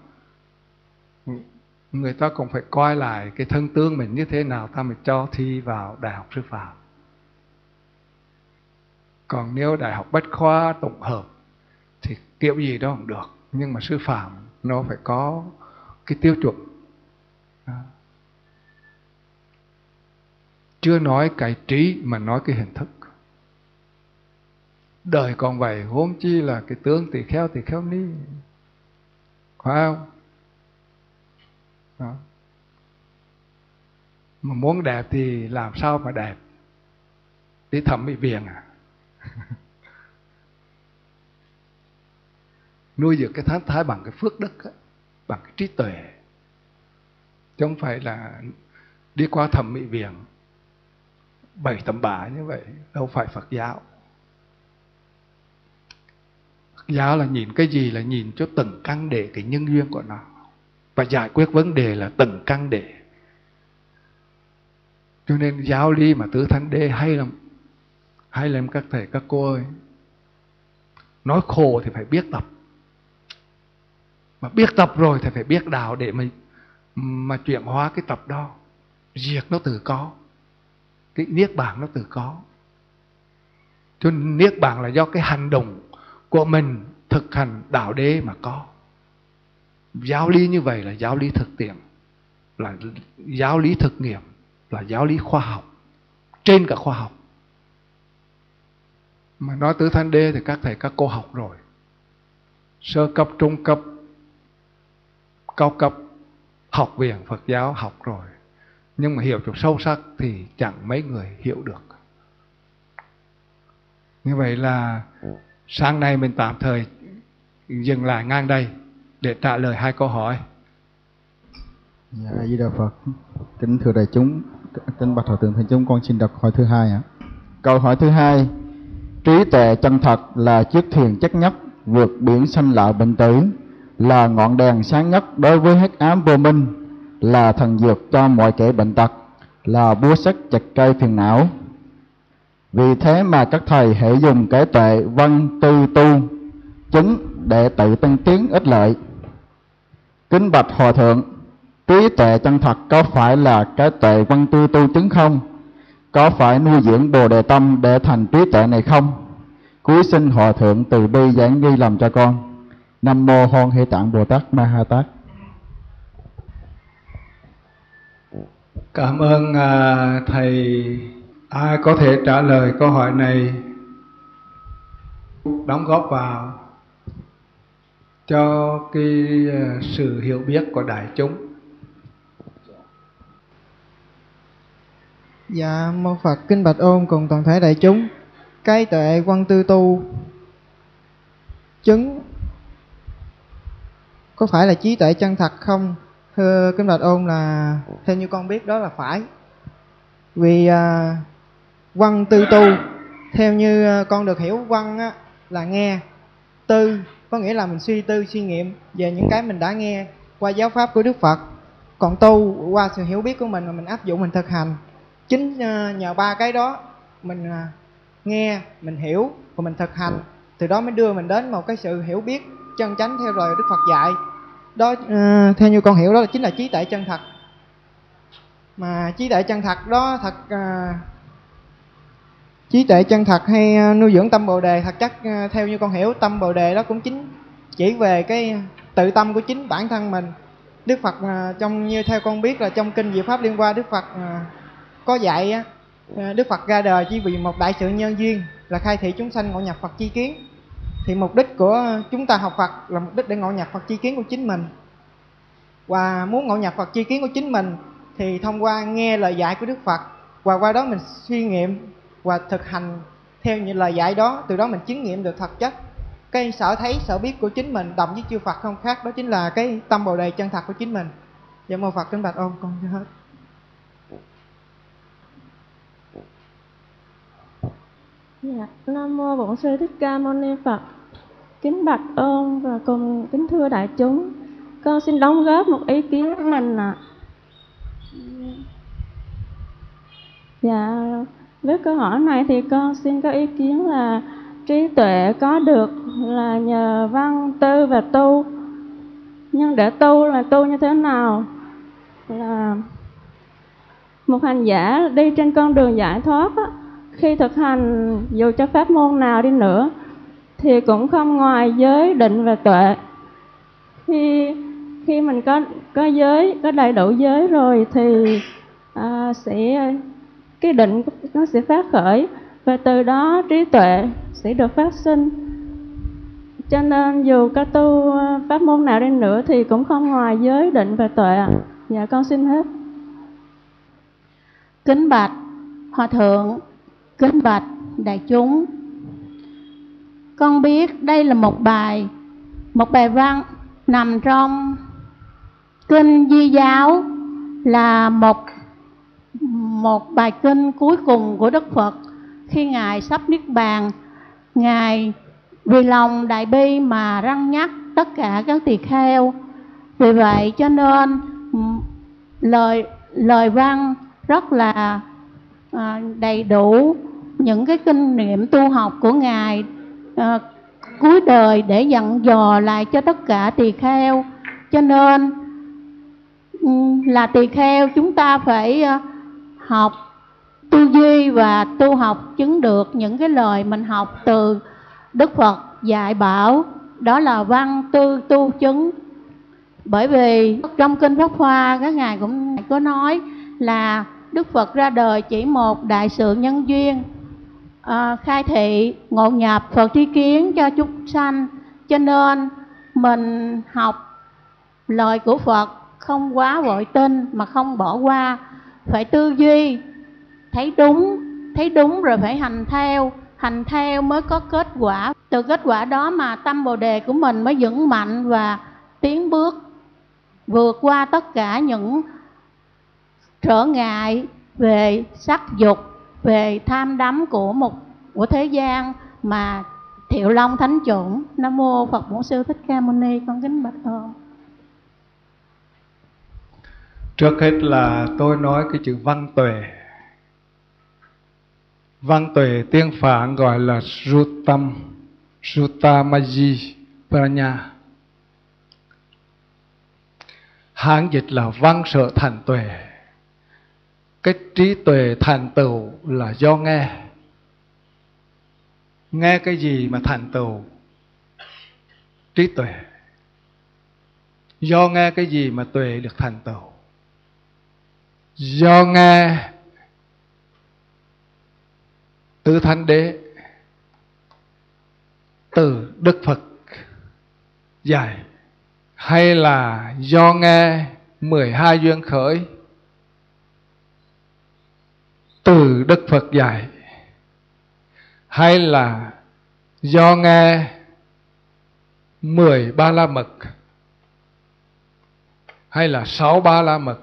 người ta cũng phải coi lại cái thân tướng mình như thế nào ta mới cho thi vào đại học sư phạm. Còn nếu đại học bách khoa tổng hợp thì kiểu gì đó cũng được, nhưng mà sư phạm nó phải có cái tiêu chuẩn. Đó. Chưa nói cái trí mà nói cái hình thức. Đời còn vậy, huống chi là cái tướng tỳ kheo tỳ kheo ni, phải không? Đó. Mà muốn đẹp thì làm sao mà đẹp? Đi thẩm mỹ viện à? Nuôi dưỡng cái thái thái bằng cái phước đức á, bằng cái trí tuệ, chứ không phải là đi qua thẩm mỹ viện bảy tầm bả như vậy. Đâu phải Phật giáo. Phật giáo là nhìn cái gì là nhìn cho từng căn để cái nhân duyên của nó, và giải quyết vấn đề là từng căn để. Cho nên giáo lý mà tứ thánh đế hay lắm, hay lắm các thầy các cô ơi. Nói khổ thì phải biết tập, mà biết tập rồi thì phải biết đạo để mà mà chuyển hóa cái tập đó. Diệt nó tự có, cái niết bàn nó tự có. Cho nên niết bàn là do cái hành động của mình thực hành đạo đế mà có. Giáo lý như vậy là giáo lý thực tiễn, là giáo lý thực nghiệm, là giáo lý khoa học, trên cả khoa học. Mà nói tứ thánh đế thì các thầy các cô học rồi, sơ cấp, trung cấp, cao cấp, học viện Phật giáo học rồi, nhưng mà hiểu chút sâu sắc thì chẳng mấy người hiểu được. Như vậy là sáng nay mình tạm thời dừng lại ngang đây để trả lời hai câu hỏi. Dạ, A Di Đà Phật. Kính thưa đại chúng, kính bạch Hòa Thượng Thầy chúng, con xin đọc hỏi thứ hai ạ. Câu hỏi thứ hai: trí tuệ chân thật là chiếc thuyền chất nhất vượt biển sanh lão bệnh tử, là ngọn đèn sáng nhất đối với hắc ám vô minh, là thần dược cho mọi kẻ bệnh tật, là búa sắt chặt cây phiền não. Vì thế mà các thầy hãy dùng cái tuệ văn tư tu chứng để tự tăng tiến ích lợi. Kính bạch Hòa Thượng, trí tuệ chân thật có phải là cái tuệ văn tư tu chứng không? Có phải nuôi dưỡng Bồ Đề tâm để thành trí tuệ này không? Cúi xin Hòa Thượng từ bi giảng ghi làm cho con. Nam mô Hoan Hỷ Tạng Bồ Tát Ma Ha Tát. Cảm ơn à, thầy. Ai có thể trả lời câu hỏi này, đóng góp vào cho cái uh, sự hiểu biết của đại chúng. Dạ, mô Phật. Kinh bạch ôn cùng toàn thể đại chúng, cái tuệ văn tư tu chứng có phải là trí tuệ chân thật không? Thưa kinh bạch ôn, là theo như con biết đó là phải. Vì uh, văn tư tu, theo như con được hiểu, văn á, là nghe, tư có nghĩa là mình suy tư suy nghiệm về những cái mình đã nghe qua giáo pháp của Đức Phật, còn tu qua sự hiểu biết của mình mà mình áp dụng, mình thực hành. Chính uh, nhờ ba cái đó, mình uh, nghe, mình hiểu và mình thực hành, từ đó mới đưa mình đến một cái sự hiểu biết chân chánh theo lời Đức Phật dạy. Đó, uh, theo như con hiểu, đó là chính là trí tuệ chân thật. Mà trí tuệ chân thật đó thật uh, trí tuệ chân thật hay nuôi dưỡng tâm Bồ Đề, thật chất uh, theo như con hiểu, tâm Bồ Đề đó cũng chính chỉ về cái tự tâm của chính bản thân mình. Đức Phật uh, trong như theo con biết là trong kinh Diệu Pháp Liên Hoa, Đức Phật uh, có dạy uh, Đức Phật ra đời chỉ vì một đại sự nhân duyên là khai thị chúng sanh ngộ nhập Phật chi kiến. Thì mục đích của chúng ta học Phật là mục đích để ngộ nhập Phật chi kiến của chính mình. Và muốn ngộ nhập Phật chi kiến của chính mình thì thông qua nghe lời dạy của Đức Phật, và qua đó mình suy nghiệm và thực hành theo những lời dạy đó, từ đó mình chứng nghiệm được thật chất cái sở thấy sở biết của chính mình đồng với chư Phật không khác. Đó chính là cái tâm Bồ Đề chân thật của chính mình. Dạ mô Phật. Kính bạch ôn con chưa hết. Dạ, Nam mô Bổn Sư Thích Ca Mâu Ni Phật. Kính bạch ôn và cùng kính thưa đại chúng, con xin đóng góp một ý kiến của mình ạ. À. Dạ, với câu hỏi này thì con xin có ý kiến là trí tuệ có được là nhờ văn tư và tu. Nhưng để tu là tu như thế nào? Là một hành giả đi trên con đường giải thoát á, khi thực hành dù cho pháp môn nào đi nữa thì cũng không ngoài giới định và tuệ. Khi khi mình có có giới, có đầy đủ giới rồi thì à, sẽ cái định nó sẽ phát khởi, và từ đó trí tuệ sẽ được phát sinh. Cho nên dù có tu pháp môn nào đi nữa thì cũng không ngoài giới định và tuệ. Dạ con xin hết. Kính bạch Hòa Thượng, kính bạch đại chúng, con biết đây là một bài một bài văn nằm trong kinh Di Giáo, là một một bài kinh cuối cùng của Đức Phật. Khi Ngài sắp niết bàn, Ngài vì lòng đại bi mà răn nhắc tất cả các tỳ kheo. Vì vậy cho nên lời lời văn rất là à, đầy đủ những cái kinh nghiệm tu học của Ngài à, cuối đời để dặn dò lại cho tất cả tỳ kheo. Cho nên là tỳ kheo chúng ta phải học tư duy và tu học chứng được những cái lời mình học từ Đức Phật dạy bảo, đó là văn tư tu chứng. Bởi vì trong kinh Pháp Hoa các ngài cũng có nói là Đức Phật ra đời chỉ một đại sự nhân duyên, à, khai thị ngộ nhập Phật tri kiến cho chúng sanh. Cho nên mình học lời của Phật không quá vội tin mà không bỏ qua, phải tư duy, thấy đúng, thấy đúng rồi phải hành theo, hành theo mới có kết quả. Từ kết quả đó mà tâm Bồ Đề của mình mới vững mạnh và tiến bước, vượt qua tất cả những trở ngại về sắc dục, về tham đắm của một của thế gian mà Thiệu Long Thánh Chủng. Nam mô Phật Bổn Sư Thích Ca Mâu Ni. Con kính bạch ông. Trước hết là tôi nói cái chữ văn tuệ. Văn tuệ tiếng Phạn gọi là Srutam, Srutamaji Pranya. Hán dịch là văn sở thành tuệ. Cái trí tuệ thành tựu là do nghe. Nghe cái gì mà thành tựu trí tuệ? Do nghe cái gì mà tuệ được thành tựu? Do nghe Tứ Thánh Đế từ Đức Phật dạy, hay là do nghe mười hai duyên khởi từ Đức Phật dạy, hay là do nghe mười ba la mật, hay là sáu ba la mật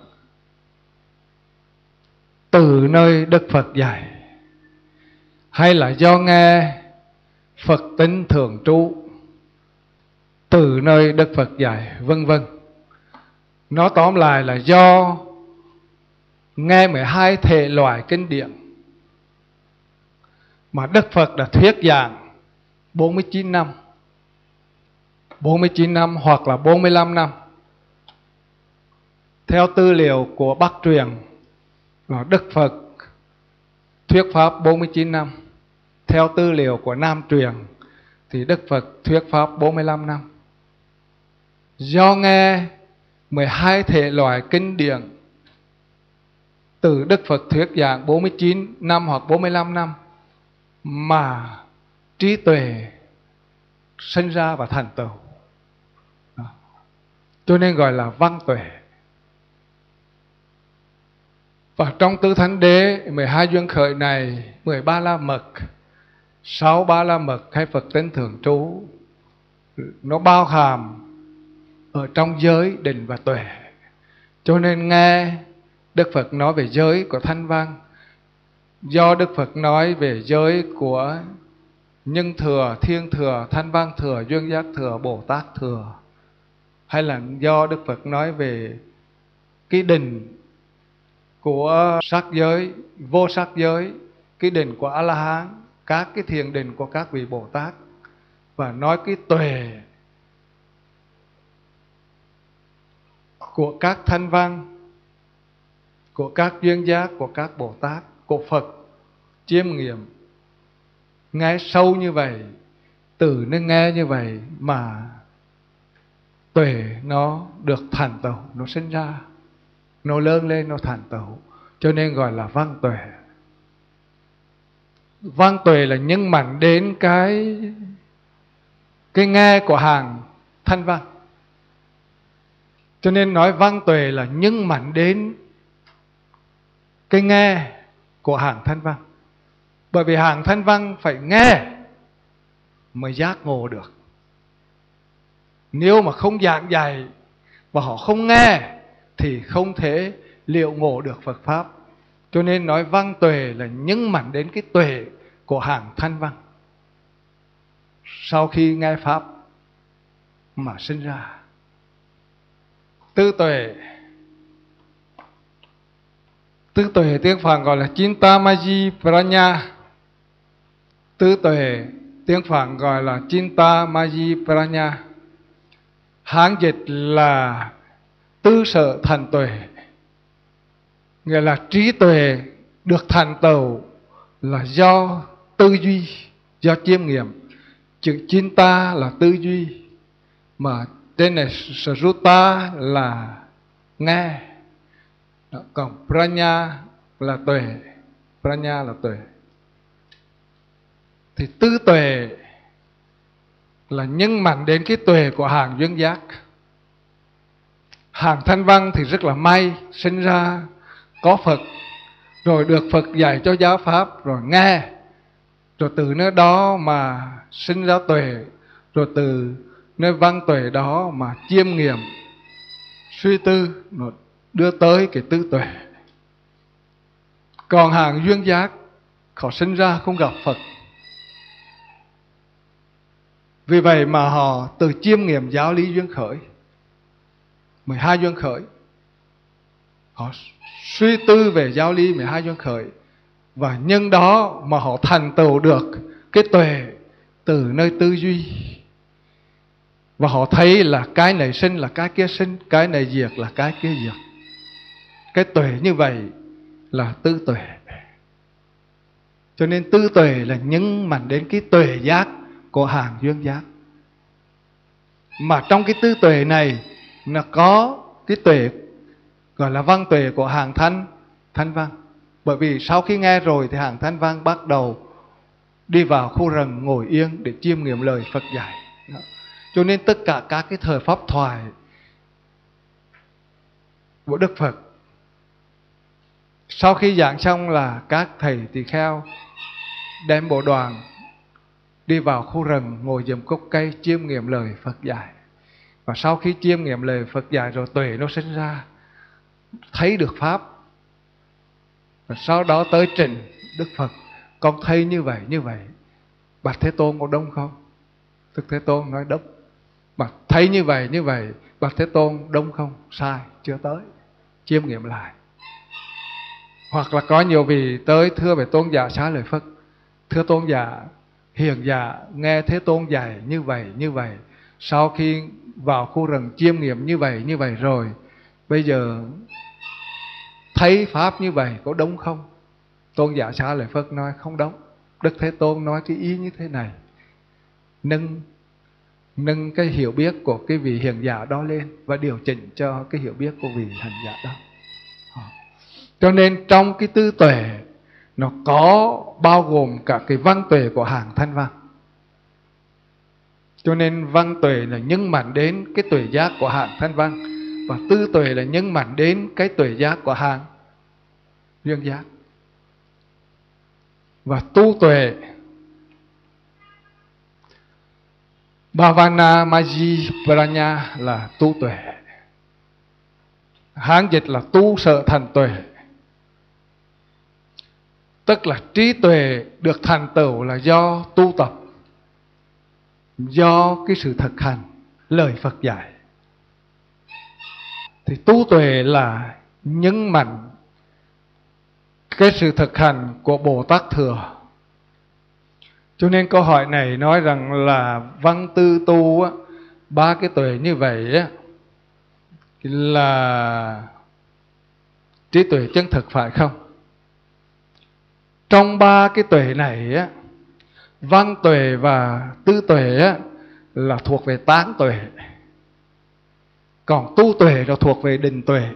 từ nơi Đức Phật dạy, hay là do nghe Phật tính thường trú từ nơi Đức Phật dạy, vân vân. Nó tóm lại là do nghe mười hai thể loại kinh điển mà Đức Phật đã thuyết giảng bốn mươi chín năm, bốn mươi chín năm hoặc là bốn mươi lăm năm. Theo tư liệu của Bắc truyền là Đức Phật thuyết pháp bốn mươi chín năm. Theo tư liệu của Nam truyền thì Đức Phật thuyết pháp bốn mươi lăm năm. Do nghe mười hai thể loại kinh điển từ Đức Phật thuyết giảng bốn mươi chín năm hoặc bốn mươi lăm năm mà trí tuệ sinh ra và thành tựu. Cho nên gọi là văn tuệ. Và trong Tứ Thánh Đế, mười hai duyên khởi này, mười ba la mật, sáu ba la mật hay Phật tính thường trú, nó bao hàm ở trong giới, định và tuệ. Cho nên nghe Đức Phật nói về giới của Thanh Văn, do Đức Phật nói về giới của Nhân Thừa, Thiên Thừa, Thanh Văn Thừa, Duyên Giác Thừa, Bồ Tát Thừa, hay là do Đức Phật nói về cái định của sắc giới, vô sắc giới, cái định của A-la-hán, các cái thiền định của các vị Bồ Tát, và nói cái tuệ của các thanh văn, của các duyên giác, của các Bồ Tát, của Phật chiêm nghiệm. Nghe sâu như vậy, từ nó nghe như vậy mà tuệ nó được thành tựu, nó sinh ra, nó lớn lên, nó thành tựu. Cho nên gọi là văn tuệ. Văn tuệ là nhấn mạnh đến cái cái nghe của hàng thanh văn. Cho nên nói văn tuệ là nhấn mạnh đến cái nghe của hàng thanh văn. Bởi vì hàng thanh văn phải nghe mới giác ngộ được. Nếu mà không giảng dạy và họ không nghe thì không thể liệu ngộ được Phật Pháp. Cho nên nói văn tuệ là nhấn mạnh đến cái tuệ của hàng thanh văn. Sau khi nghe Pháp mà sinh ra. Tư tuệ. Tư tuệ tiếng Phạn gọi là Chintamajji Pranya. Tư tuệ tiếng Phạn gọi là Chintamajji Pranya. Hán dịch là tư sở thành tuệ. Nghĩa là trí tuệ được thành tựu là do tư duy, do chiêm nghiệm. Chữ Chinta là tư duy, mà trên này Sruta là nghe. Còn Pranya là tuệ. Pranya là tuệ. Thì tư tuệ là nhấn mạnh đến cái tuệ của hàng duyên giác. Hàng thanh văn thì rất là may, sinh ra có Phật, rồi được Phật dạy cho giáo pháp, rồi nghe, rồi từ nơi đó mà sinh ra tuệ, rồi từ nơi văn tuệ đó mà chiêm nghiệm, suy tư, rồi đưa tới cái tư tuệ. Còn hàng duyên giác, họ sinh ra không gặp Phật, Vì vậy mà họ từ chiêm nghiệm giáo lý duyên khởi, mười hai duyên khởi, họ suy tư về giáo lý mười hai duyên khởi, và nhân đó mà họ thành tựu được cái tuệ từ nơi tư duy. Và họ thấy là cái này sinh là cái kia sinh, cái này diệt là cái kia diệt. Cái tuệ như vậy là tư tuệ. Cho nên tư tuệ là nhấn mạnh đến cái tuệ giác của hàng duyên giác. Mà trong cái tư tuệ này nó có cái tuệ gọi là văn tuệ của hàng thanh thanh văn. Bởi vì sau khi nghe rồi thì hàng thanh văn bắt đầu đi vào khu rừng ngồi yên để chiêm nghiệm lời Phật dạy. Đó. Cho nên tất cả các cái thời pháp thoại của Đức Phật, sau khi giảng xong là các thầy tỳ kheo đem bộ đoàn đi vào khu rừng ngồi giùm gốc cây chiêm nghiệm lời Phật dạy. Và sau khi chiêm nghiệm lời Phật dạy rồi, tuệ nó sinh ra, thấy được pháp. Và sau đó tới trình Đức Phật: con thấy như vậy như vậy, bạch Thế Tôn có đúng không? Đức Thế Tôn nói đúng. Mà thấy như vậy như vậy, bạch Thế Tôn đúng không? Sai, chưa tới. Chiêm nghiệm lại. Hoặc là có nhiều vị tới thưa về Tôn giả xá lợi Phất: thưa Tôn giả, hiền giả nghe Thế Tôn dạy như vậy như vậy, sau khi vào khu rừng chiêm nghiệm như vậy như vậy rồi, bây giờ thấy pháp như vậy có đúng không? Tôn giả xá lợi Phất nói không đúng. Đức Thế Tôn nói cái ý như thế này, nâng nâng cái hiểu biết của cái vị hiền giả đó lên và điều chỉnh cho cái hiểu biết của vị hành giả đó. Cho nên trong cái tư tuệ nó có bao gồm cả cái văn tuệ của hàng thanh văn. Cho nên văn tuệ là nhấn mạnh đến cái tuệ giác của hàng thanh văn, và tư tuệ là nhấn mạnh đến cái tuệ giác của hàng duyên giác. Và tu tuệ Bhavana Maji Pranya là tu tuệ. Hán dịch là tu sở thành tuệ. Tức là trí tuệ được thành tựu là do tu tập, do cái sự thực hành lời Phật dạy. Thì tu tuệ là nhấn mạnh cái sự thực hành của Bồ Tát Thừa. Cho nên câu hỏi này nói rằng là văn tư tu á, ba cái tuệ như vậy á, là trí tuệ chân thực phải không? Trong ba cái tuệ này á, văn tuệ và tư tuệ á, là thuộc về tán tuệ, còn tu tuệ là thuộc về định tuệ.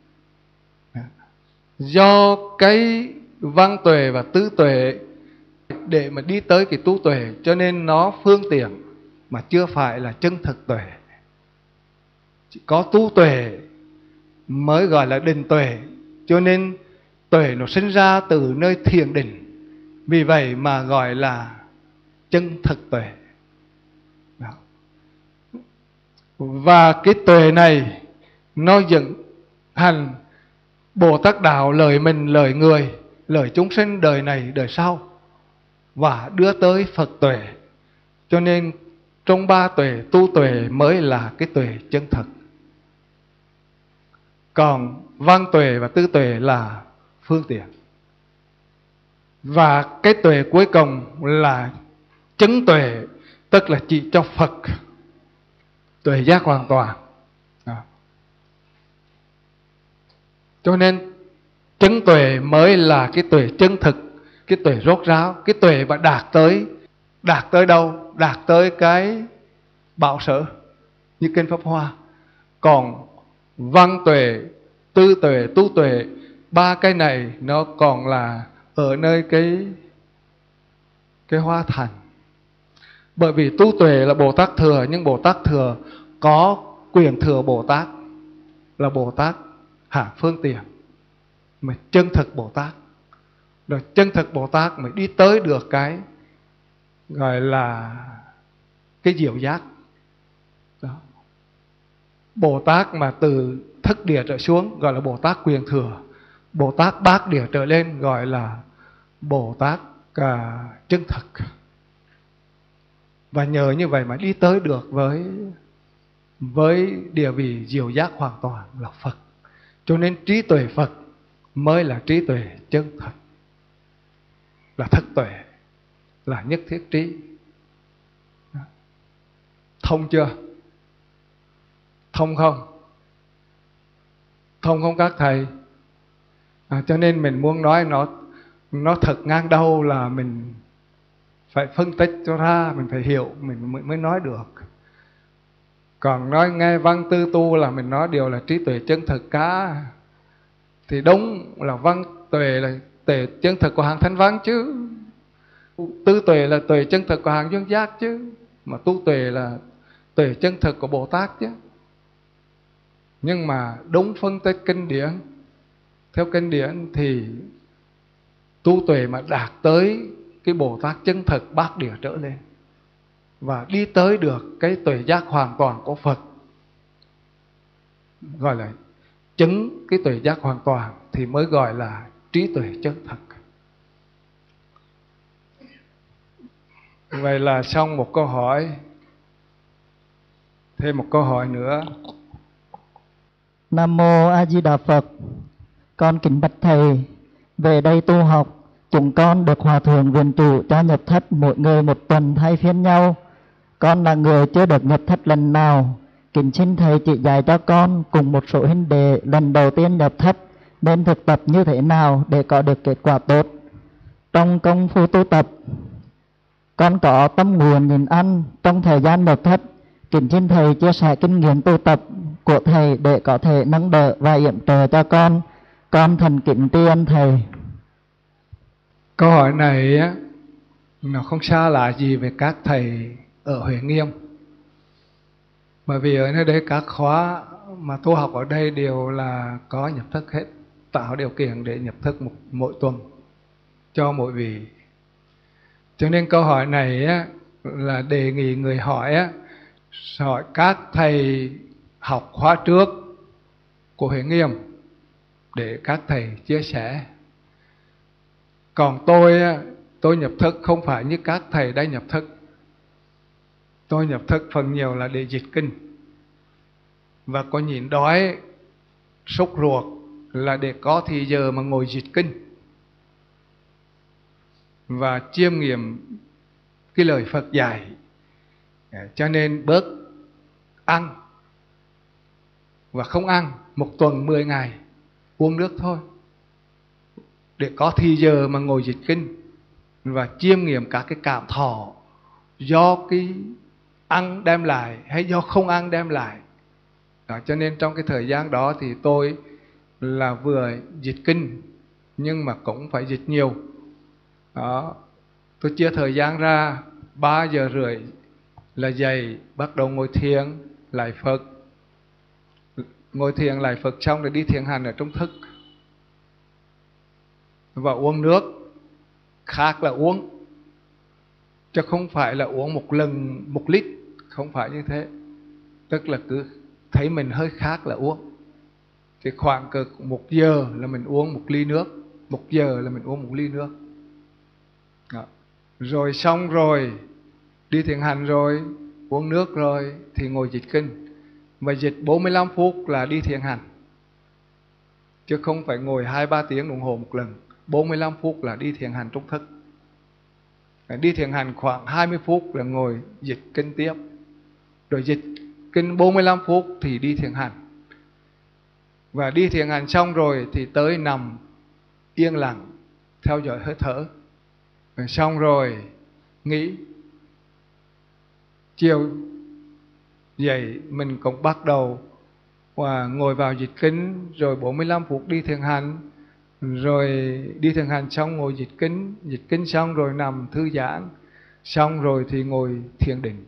Do cái văn tuệ và tư tuệ để mà đi tới cái tu tuệ, cho nên nó phương tiện mà chưa phải là chân thực tuệ. Chỉ có tu tuệ mới gọi là định tuệ. Cho nên tuệ nó sinh ra từ nơi thiền định, vì vậy mà gọi là chân thực tuệ. Đó. Và cái tuệ này nó dẫn hành Bồ Tát đạo lời mình, lời người, lời chúng sinh đời này đời sau, và đưa tới Phật tuệ. Cho nên trong ba tuệ, tu tuệ mới là cái tuệ chân thực, còn văn tuệ và tư tuệ là phương tiện. Và cái tuệ cuối cùng là chứng tuệ, tức là chỉ cho Phật, tuệ giác hoàn toàn. Đó. Cho nên chứng tuệ mới là cái tuệ chân thực, cái tuệ rốt ráo, cái tuệ và đạt tới đạt tới đâu? Đạt tới cái bảo sở như kinh Pháp Hoa. Còn văn tuệ, tư tuệ, tu tuệ, ba cái này nó còn là ở nơi cái cái hoa thành. Bởi vì tu tuệ là Bồ Tát Thừa, nhưng Bồ Tát Thừa có quyền thừa Bồ Tát, là Bồ Tát hạng phương tiện, mà chân thực Bồ Tát. Rồi chân thực Bồ Tát mới đi tới được cái gọi là cái diệu giác. Đó. Bồ Tát mà từ thức địa trở xuống gọi là Bồ Tát quyền thừa. Bồ Tát bát địa trở lên gọi là Bồ Tát à, chân thực. Và nhờ như vậy mà đi tới được với với địa vị diệu giác hoàn toàn là Phật. Cho nên trí tuệ Phật mới là trí tuệ chân thật, là thật tuệ, là nhất thiết trí. Thông chưa? Thông không? Thông không các thầy? À, cho nên mình muốn nói nó nó thật ngang đâu là mình phải phân tích cho ra, mình phải hiểu mình mới nói được. Còn nói nghe văn tư tu là mình nói điều là trí tuệ chân thật cả, thì đúng là văn tuệ là tuệ chân thật của hàng thánh văn chứ, tư tuệ là tuệ chân thật của hàng dương giác chứ, mà tu tuệ là tuệ chân thật của Bồ Tát chứ. Nhưng mà đúng phân tích kinh điển, theo kinh điển thì tu tuệ mà đạt tới cái Bồ Tát chân thật bát địa trở lên và đi tới được cái tuệ giác hoàn toàn của Phật, gọi là chứng cái tuệ giác hoàn toàn, thì mới gọi là trí tuệ chân thật. Vậy là xong một câu hỏi. Thêm một câu hỏi nữa. Nam mô A Di Đà Phật. Con kính bạch thầy, về đây tu học, chúng con được hòa thượng viện trụ cho nhập thất mỗi người một tuần thay phiên nhau. Con là người chưa được nhập thất lần nào, kính xin thầy chỉ dạy cho con cùng một số huynh đệ lần đầu tiên nhập thất nên thực tập như thế nào để có được kết quả tốt. Trong công phu tu tập, con có tâm nguyện nhịn ăn trong thời gian nhập thất. Kính xin thầy chia sẻ kinh nghiệm tu tập của thầy để có thể nâng đỡ và yểm trợ cho con. Con thành kính tri ân thầy. Câu hỏi này á, nó không xa lạ gì về các thầy ở Huệ Nghiêm. Bởi vì ở nơi đây các khóa mà tu học ở đây đều là có nhập thất hết, tạo điều kiện để nhập thất một, mỗi tuần cho mỗi vị. Cho nên câu hỏi này á, là đề nghị người hỏi á, hỏi các thầy học khóa trước của Huệ Nghiêm để các thầy chia sẻ. Còn tôi á, tôi nhập thức không phải như các thầy đã nhập thức. Tôi nhập thức phần nhiều là để dịch kinh, và có nhịn đói sốt ruột là để có thì giờ mà ngồi dịch kinh và chiêm nghiệm cái lời Phật dạy. Cho nên bớt ăn và không ăn một tuần mười ngày, uống nước thôi, để có thì giờ mà ngồi dịch kinh và chiêm nghiệm các cái cảm thọ do cái ăn đem lại hay do không ăn đem lại. Đó, cho nên trong cái thời gian đó thì tôi là vừa dịch kinh nhưng mà cũng phải dịch nhiều. Đó, tôi chia thời gian ra ba giờ rưỡi là dậy, bắt đầu ngồi thiền lại Phật. Ngồi thiền lại Phật xong rồi đi thiền hành ở trong thức. Và uống nước, khác là uống, chứ không phải là uống một lần một lít, không phải như thế. Tức là cứ thấy mình hơi khác là uống. Thì khoảng cỡ một giờ là mình uống một ly nước, một giờ là mình uống một ly nước. Đó. Rồi xong rồi, đi thiền hành rồi, uống nước rồi thì ngồi dịch kinh. Và dịch bốn mươi lăm phút là đi thiền hành, chứ không phải ngồi hai ba tiếng đồng hồ một lần. Bốn mươi lăm phút là đi thiền hành trong thức. Đi thiền hành khoảng hai mươi phút là ngồi dịch kinh tiếp. Rồi dịch kinh bốn mươi lăm phút thì đi thiền hành. Và đi thiền hành xong rồi thì tới nằm yên lặng, theo dõi hơi thở. Rồi xong rồi nghỉ. Chiều dậy mình cũng bắt đầu và ngồi vào dịch kinh, rồi bốn mươi lăm phút đi thiền hành. Rồi đi thiền hành xong ngồi dịch kinh, dịch kinh xong rồi nằm thư giãn, xong rồi thì ngồi thiền định.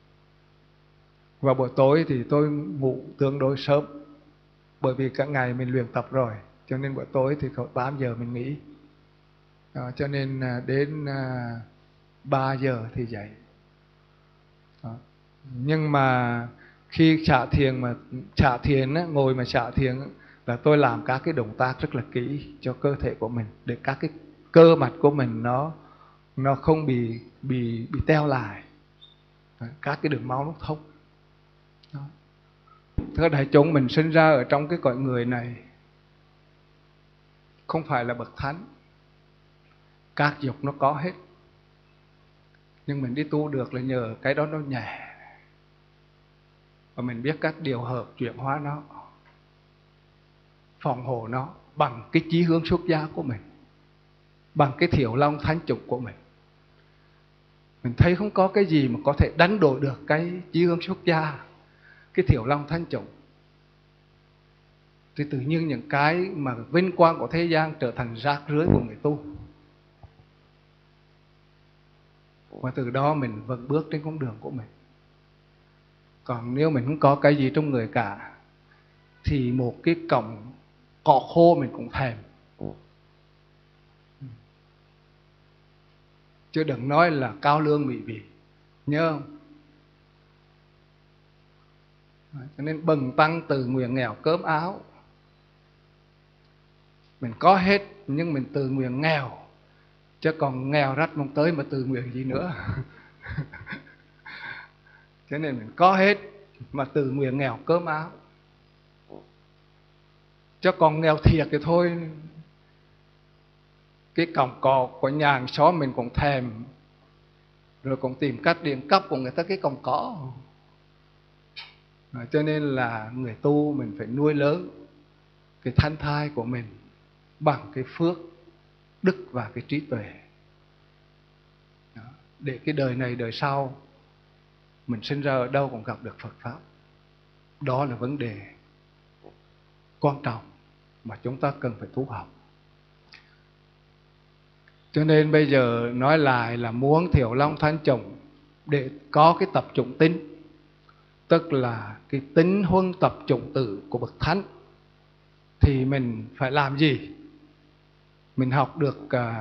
Và buổi tối thì tôi ngủ tương đối sớm, bởi vì cả ngày mình luyện tập rồi, cho nên buổi tối thì khoảng tám giờ mình nghỉ. Đó, cho nên đến ba giờ thì dậy. Đó. Nhưng mà khi xả thiền mà xả thiền á, ngồi mà xả thiền á, là tôi làm các cái động tác rất là kỹ cho cơ thể của mình, để các cái cơ mặt của mình nó nó không bị bị bị teo lại. các cái đường máu nó thông. Đó. Thưa đại chúng, mình sinh ra ở trong cái cõi người này không phải là bậc thánh, các dục nó có hết, nhưng mình đi tu được là nhờ cái đó nó nhẹ, và mình biết cách điều hợp chuyển hóa nó, phòng hộ nó bằng cái chí hướng xuất gia của mình, bằng cái thiểu long thánh chủng của mình. Mình thấy không có cái gì mà có thể đánh đổi được cái chí hướng xuất gia, cái thiểu long thánh chủng. Thì tự nhiên những cái mà vinh quang của thế gian trở thành rác rưởi của người tu. Và từ đó mình vẫn bước trên con đường của mình. Còn nếu mình không có cái gì trong người cả, thì một cái cọng cỏ khô mình cũng thèm. Chứ đừng nói là cao lương mỹ vị. Nhớ không? Cho nên bần tăng từ nguyện nghèo cơm áo. Mình có hết nhưng mình từ nguyện nghèo, chứ còn nghèo rách mong tới mà từ nguyện gì nữa. Cho nên mình có hết mà từ nguyện nghèo cơm áo, chứ còn nghèo thiệt thì thôi, cái cọng cỏ của nhà hàng xóm mình cũng thèm, rồi cũng tìm cách điện cắp của người ta cái cọng cỏ. Cho nên là người tu mình phải nuôi lớn cái thanh thai của mình bằng cái phước, đức và cái trí tuệ. Đó. Để cái đời này đời sau mình sinh ra ở đâu cũng gặp được Phật Pháp. Đó là vấn đề quan trọng mà chúng ta cần phải tu học. Cho nên bây giờ nói lại là muốn thiểu long thánh chủng để có cái tập chủng tính, tức là cái tính huân tập chủng tử của bậc thánh, thì mình phải làm gì? Mình học được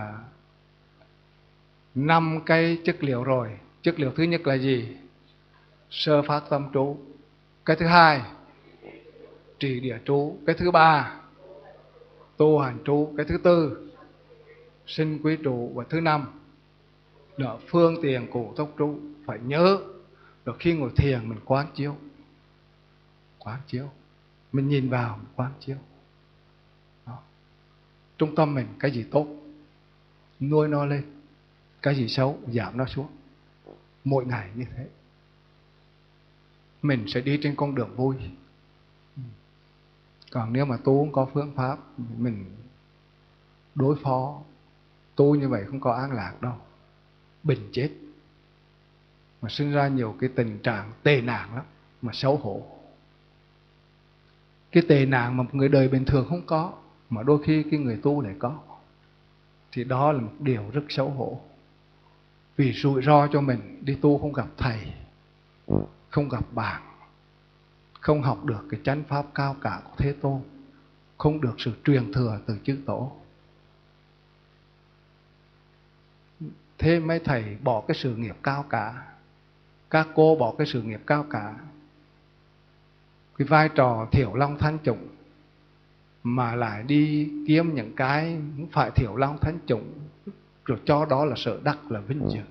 năm uh, cái chất liệu rồi. Chất liệu thứ nhất là gì? Sơ phát tâm trú. Cái thứ hai, trì địa trú. Cái thứ ba, tu hành trú. Cái thứ tư, sinh quý trụ. Và thứ năm là phương tiện cụ túc trú. Phải nhớ. Rồi khi ngồi thiền mình quán chiếu. Quán chiếu. Mình nhìn vào mình quán chiếu. Đó. Trung tâm mình cái gì tốt nuôi nó lên, cái gì xấu giảm nó xuống. Mỗi ngày như thế mình sẽ đi trên con đường vui. Còn nếu mà tu không có phương pháp, mình đối phó, tu như vậy không có an lạc đâu, bình chết, mà sinh ra nhiều cái tình trạng tệ nạn lắm, mà xấu hổ. Cái tệ nạn mà một người đời bình thường không có, mà đôi khi cái người tu lại có, thì đó là một điều rất xấu hổ. Vì rủi ro cho mình đi tu không gặp thầy, không gặp bạn, không học được cái chánh pháp cao cả của Thế Tôn, không được sự truyền thừa từ chư tổ. Thế mấy thầy bỏ cái sự nghiệp cao cả, các cô bỏ cái sự nghiệp cao cả, cái vai trò thiểu long thánh chủng, mà lại đi kiếm những cái không phải thiểu long thánh chủng, rồi cho đó là sở đắc, là vinh dự.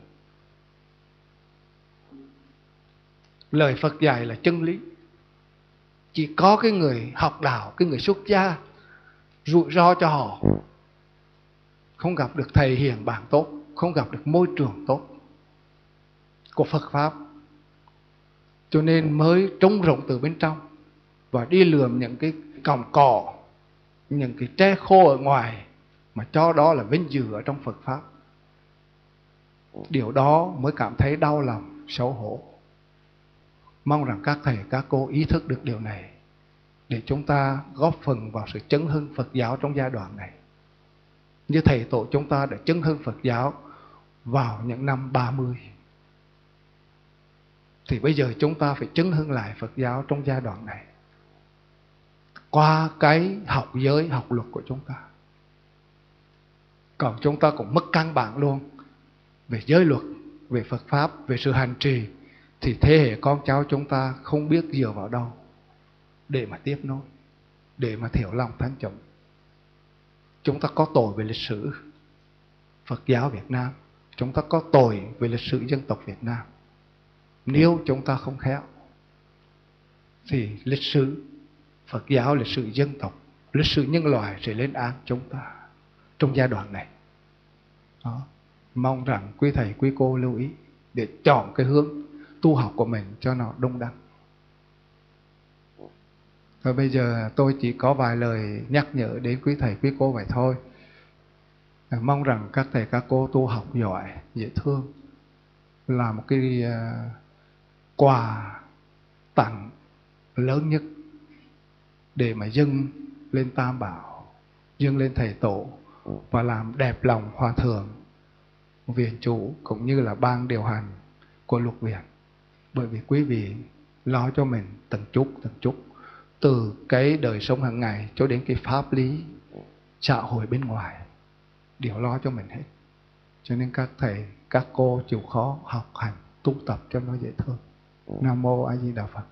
Lời Phật dạy là chân lý. Chỉ có cái người học đạo, cái người xuất gia, rủi ro cho họ không gặp được thầy hiền bạn tốt, không gặp được môi trường tốt của Phật Pháp, cho nên mới trống rỗng từ bên trong và đi lườm những cái cọng cỏ, những cái tre khô ở ngoài, mà cho đó là vinh dự ở trong Phật Pháp. Điều đó mới cảm thấy đau lòng, xấu hổ. Mong rằng các thầy, các cô ý thức được điều này, để chúng ta góp phần vào sự chấn hưng Phật giáo trong giai đoạn này. Như thầy tổ chúng ta đã chấn hưng Phật giáo vào những năm ba mươi, thì bây giờ chúng ta phải chấn hưng lại Phật giáo trong giai đoạn này, qua cái học giới, học luật của chúng ta. Còn chúng ta cũng mất căn bản luôn về giới luật, về Phật Pháp, về sự hành trì, thì thế hệ con cháu chúng ta không biết dựa vào đâu để mà tiếp nối, để mà thiểu long thánh chủng. Chúng ta có tội về lịch sử Phật giáo Việt Nam, chúng ta có tội về lịch sử dân tộc Việt Nam. Nếu chúng ta không khéo thì lịch sử Phật giáo, lịch sử dân tộc, lịch sử nhân loại sẽ lên án chúng ta trong giai đoạn này. Đó. Mong rằng quý thầy quý cô lưu ý để chọn cái hướng tu học của mình cho nó đúng đắn. Rồi bây giờ tôi chỉ có vài lời nhắc nhở đến quý thầy quý cô vậy thôi. Mong rằng các thầy các cô tu học giỏi, dễ thương là một cái uh, quà tặng lớn nhất để mà dâng lên Tam Bảo, dâng lên thầy tổ và làm đẹp lòng hòa thượng, viện chủ cũng như là ban điều hành của luật viện. Bởi vì quý vị lo cho mình từng chút từng chút, từ cái đời sống hàng ngày cho đến cái pháp lý xã hội bên ngoài đều lo cho mình hết. Cho nên các thầy các cô chịu khó học hành tu tập cho nó dễ thương. Nam mô A Di Đà Phật.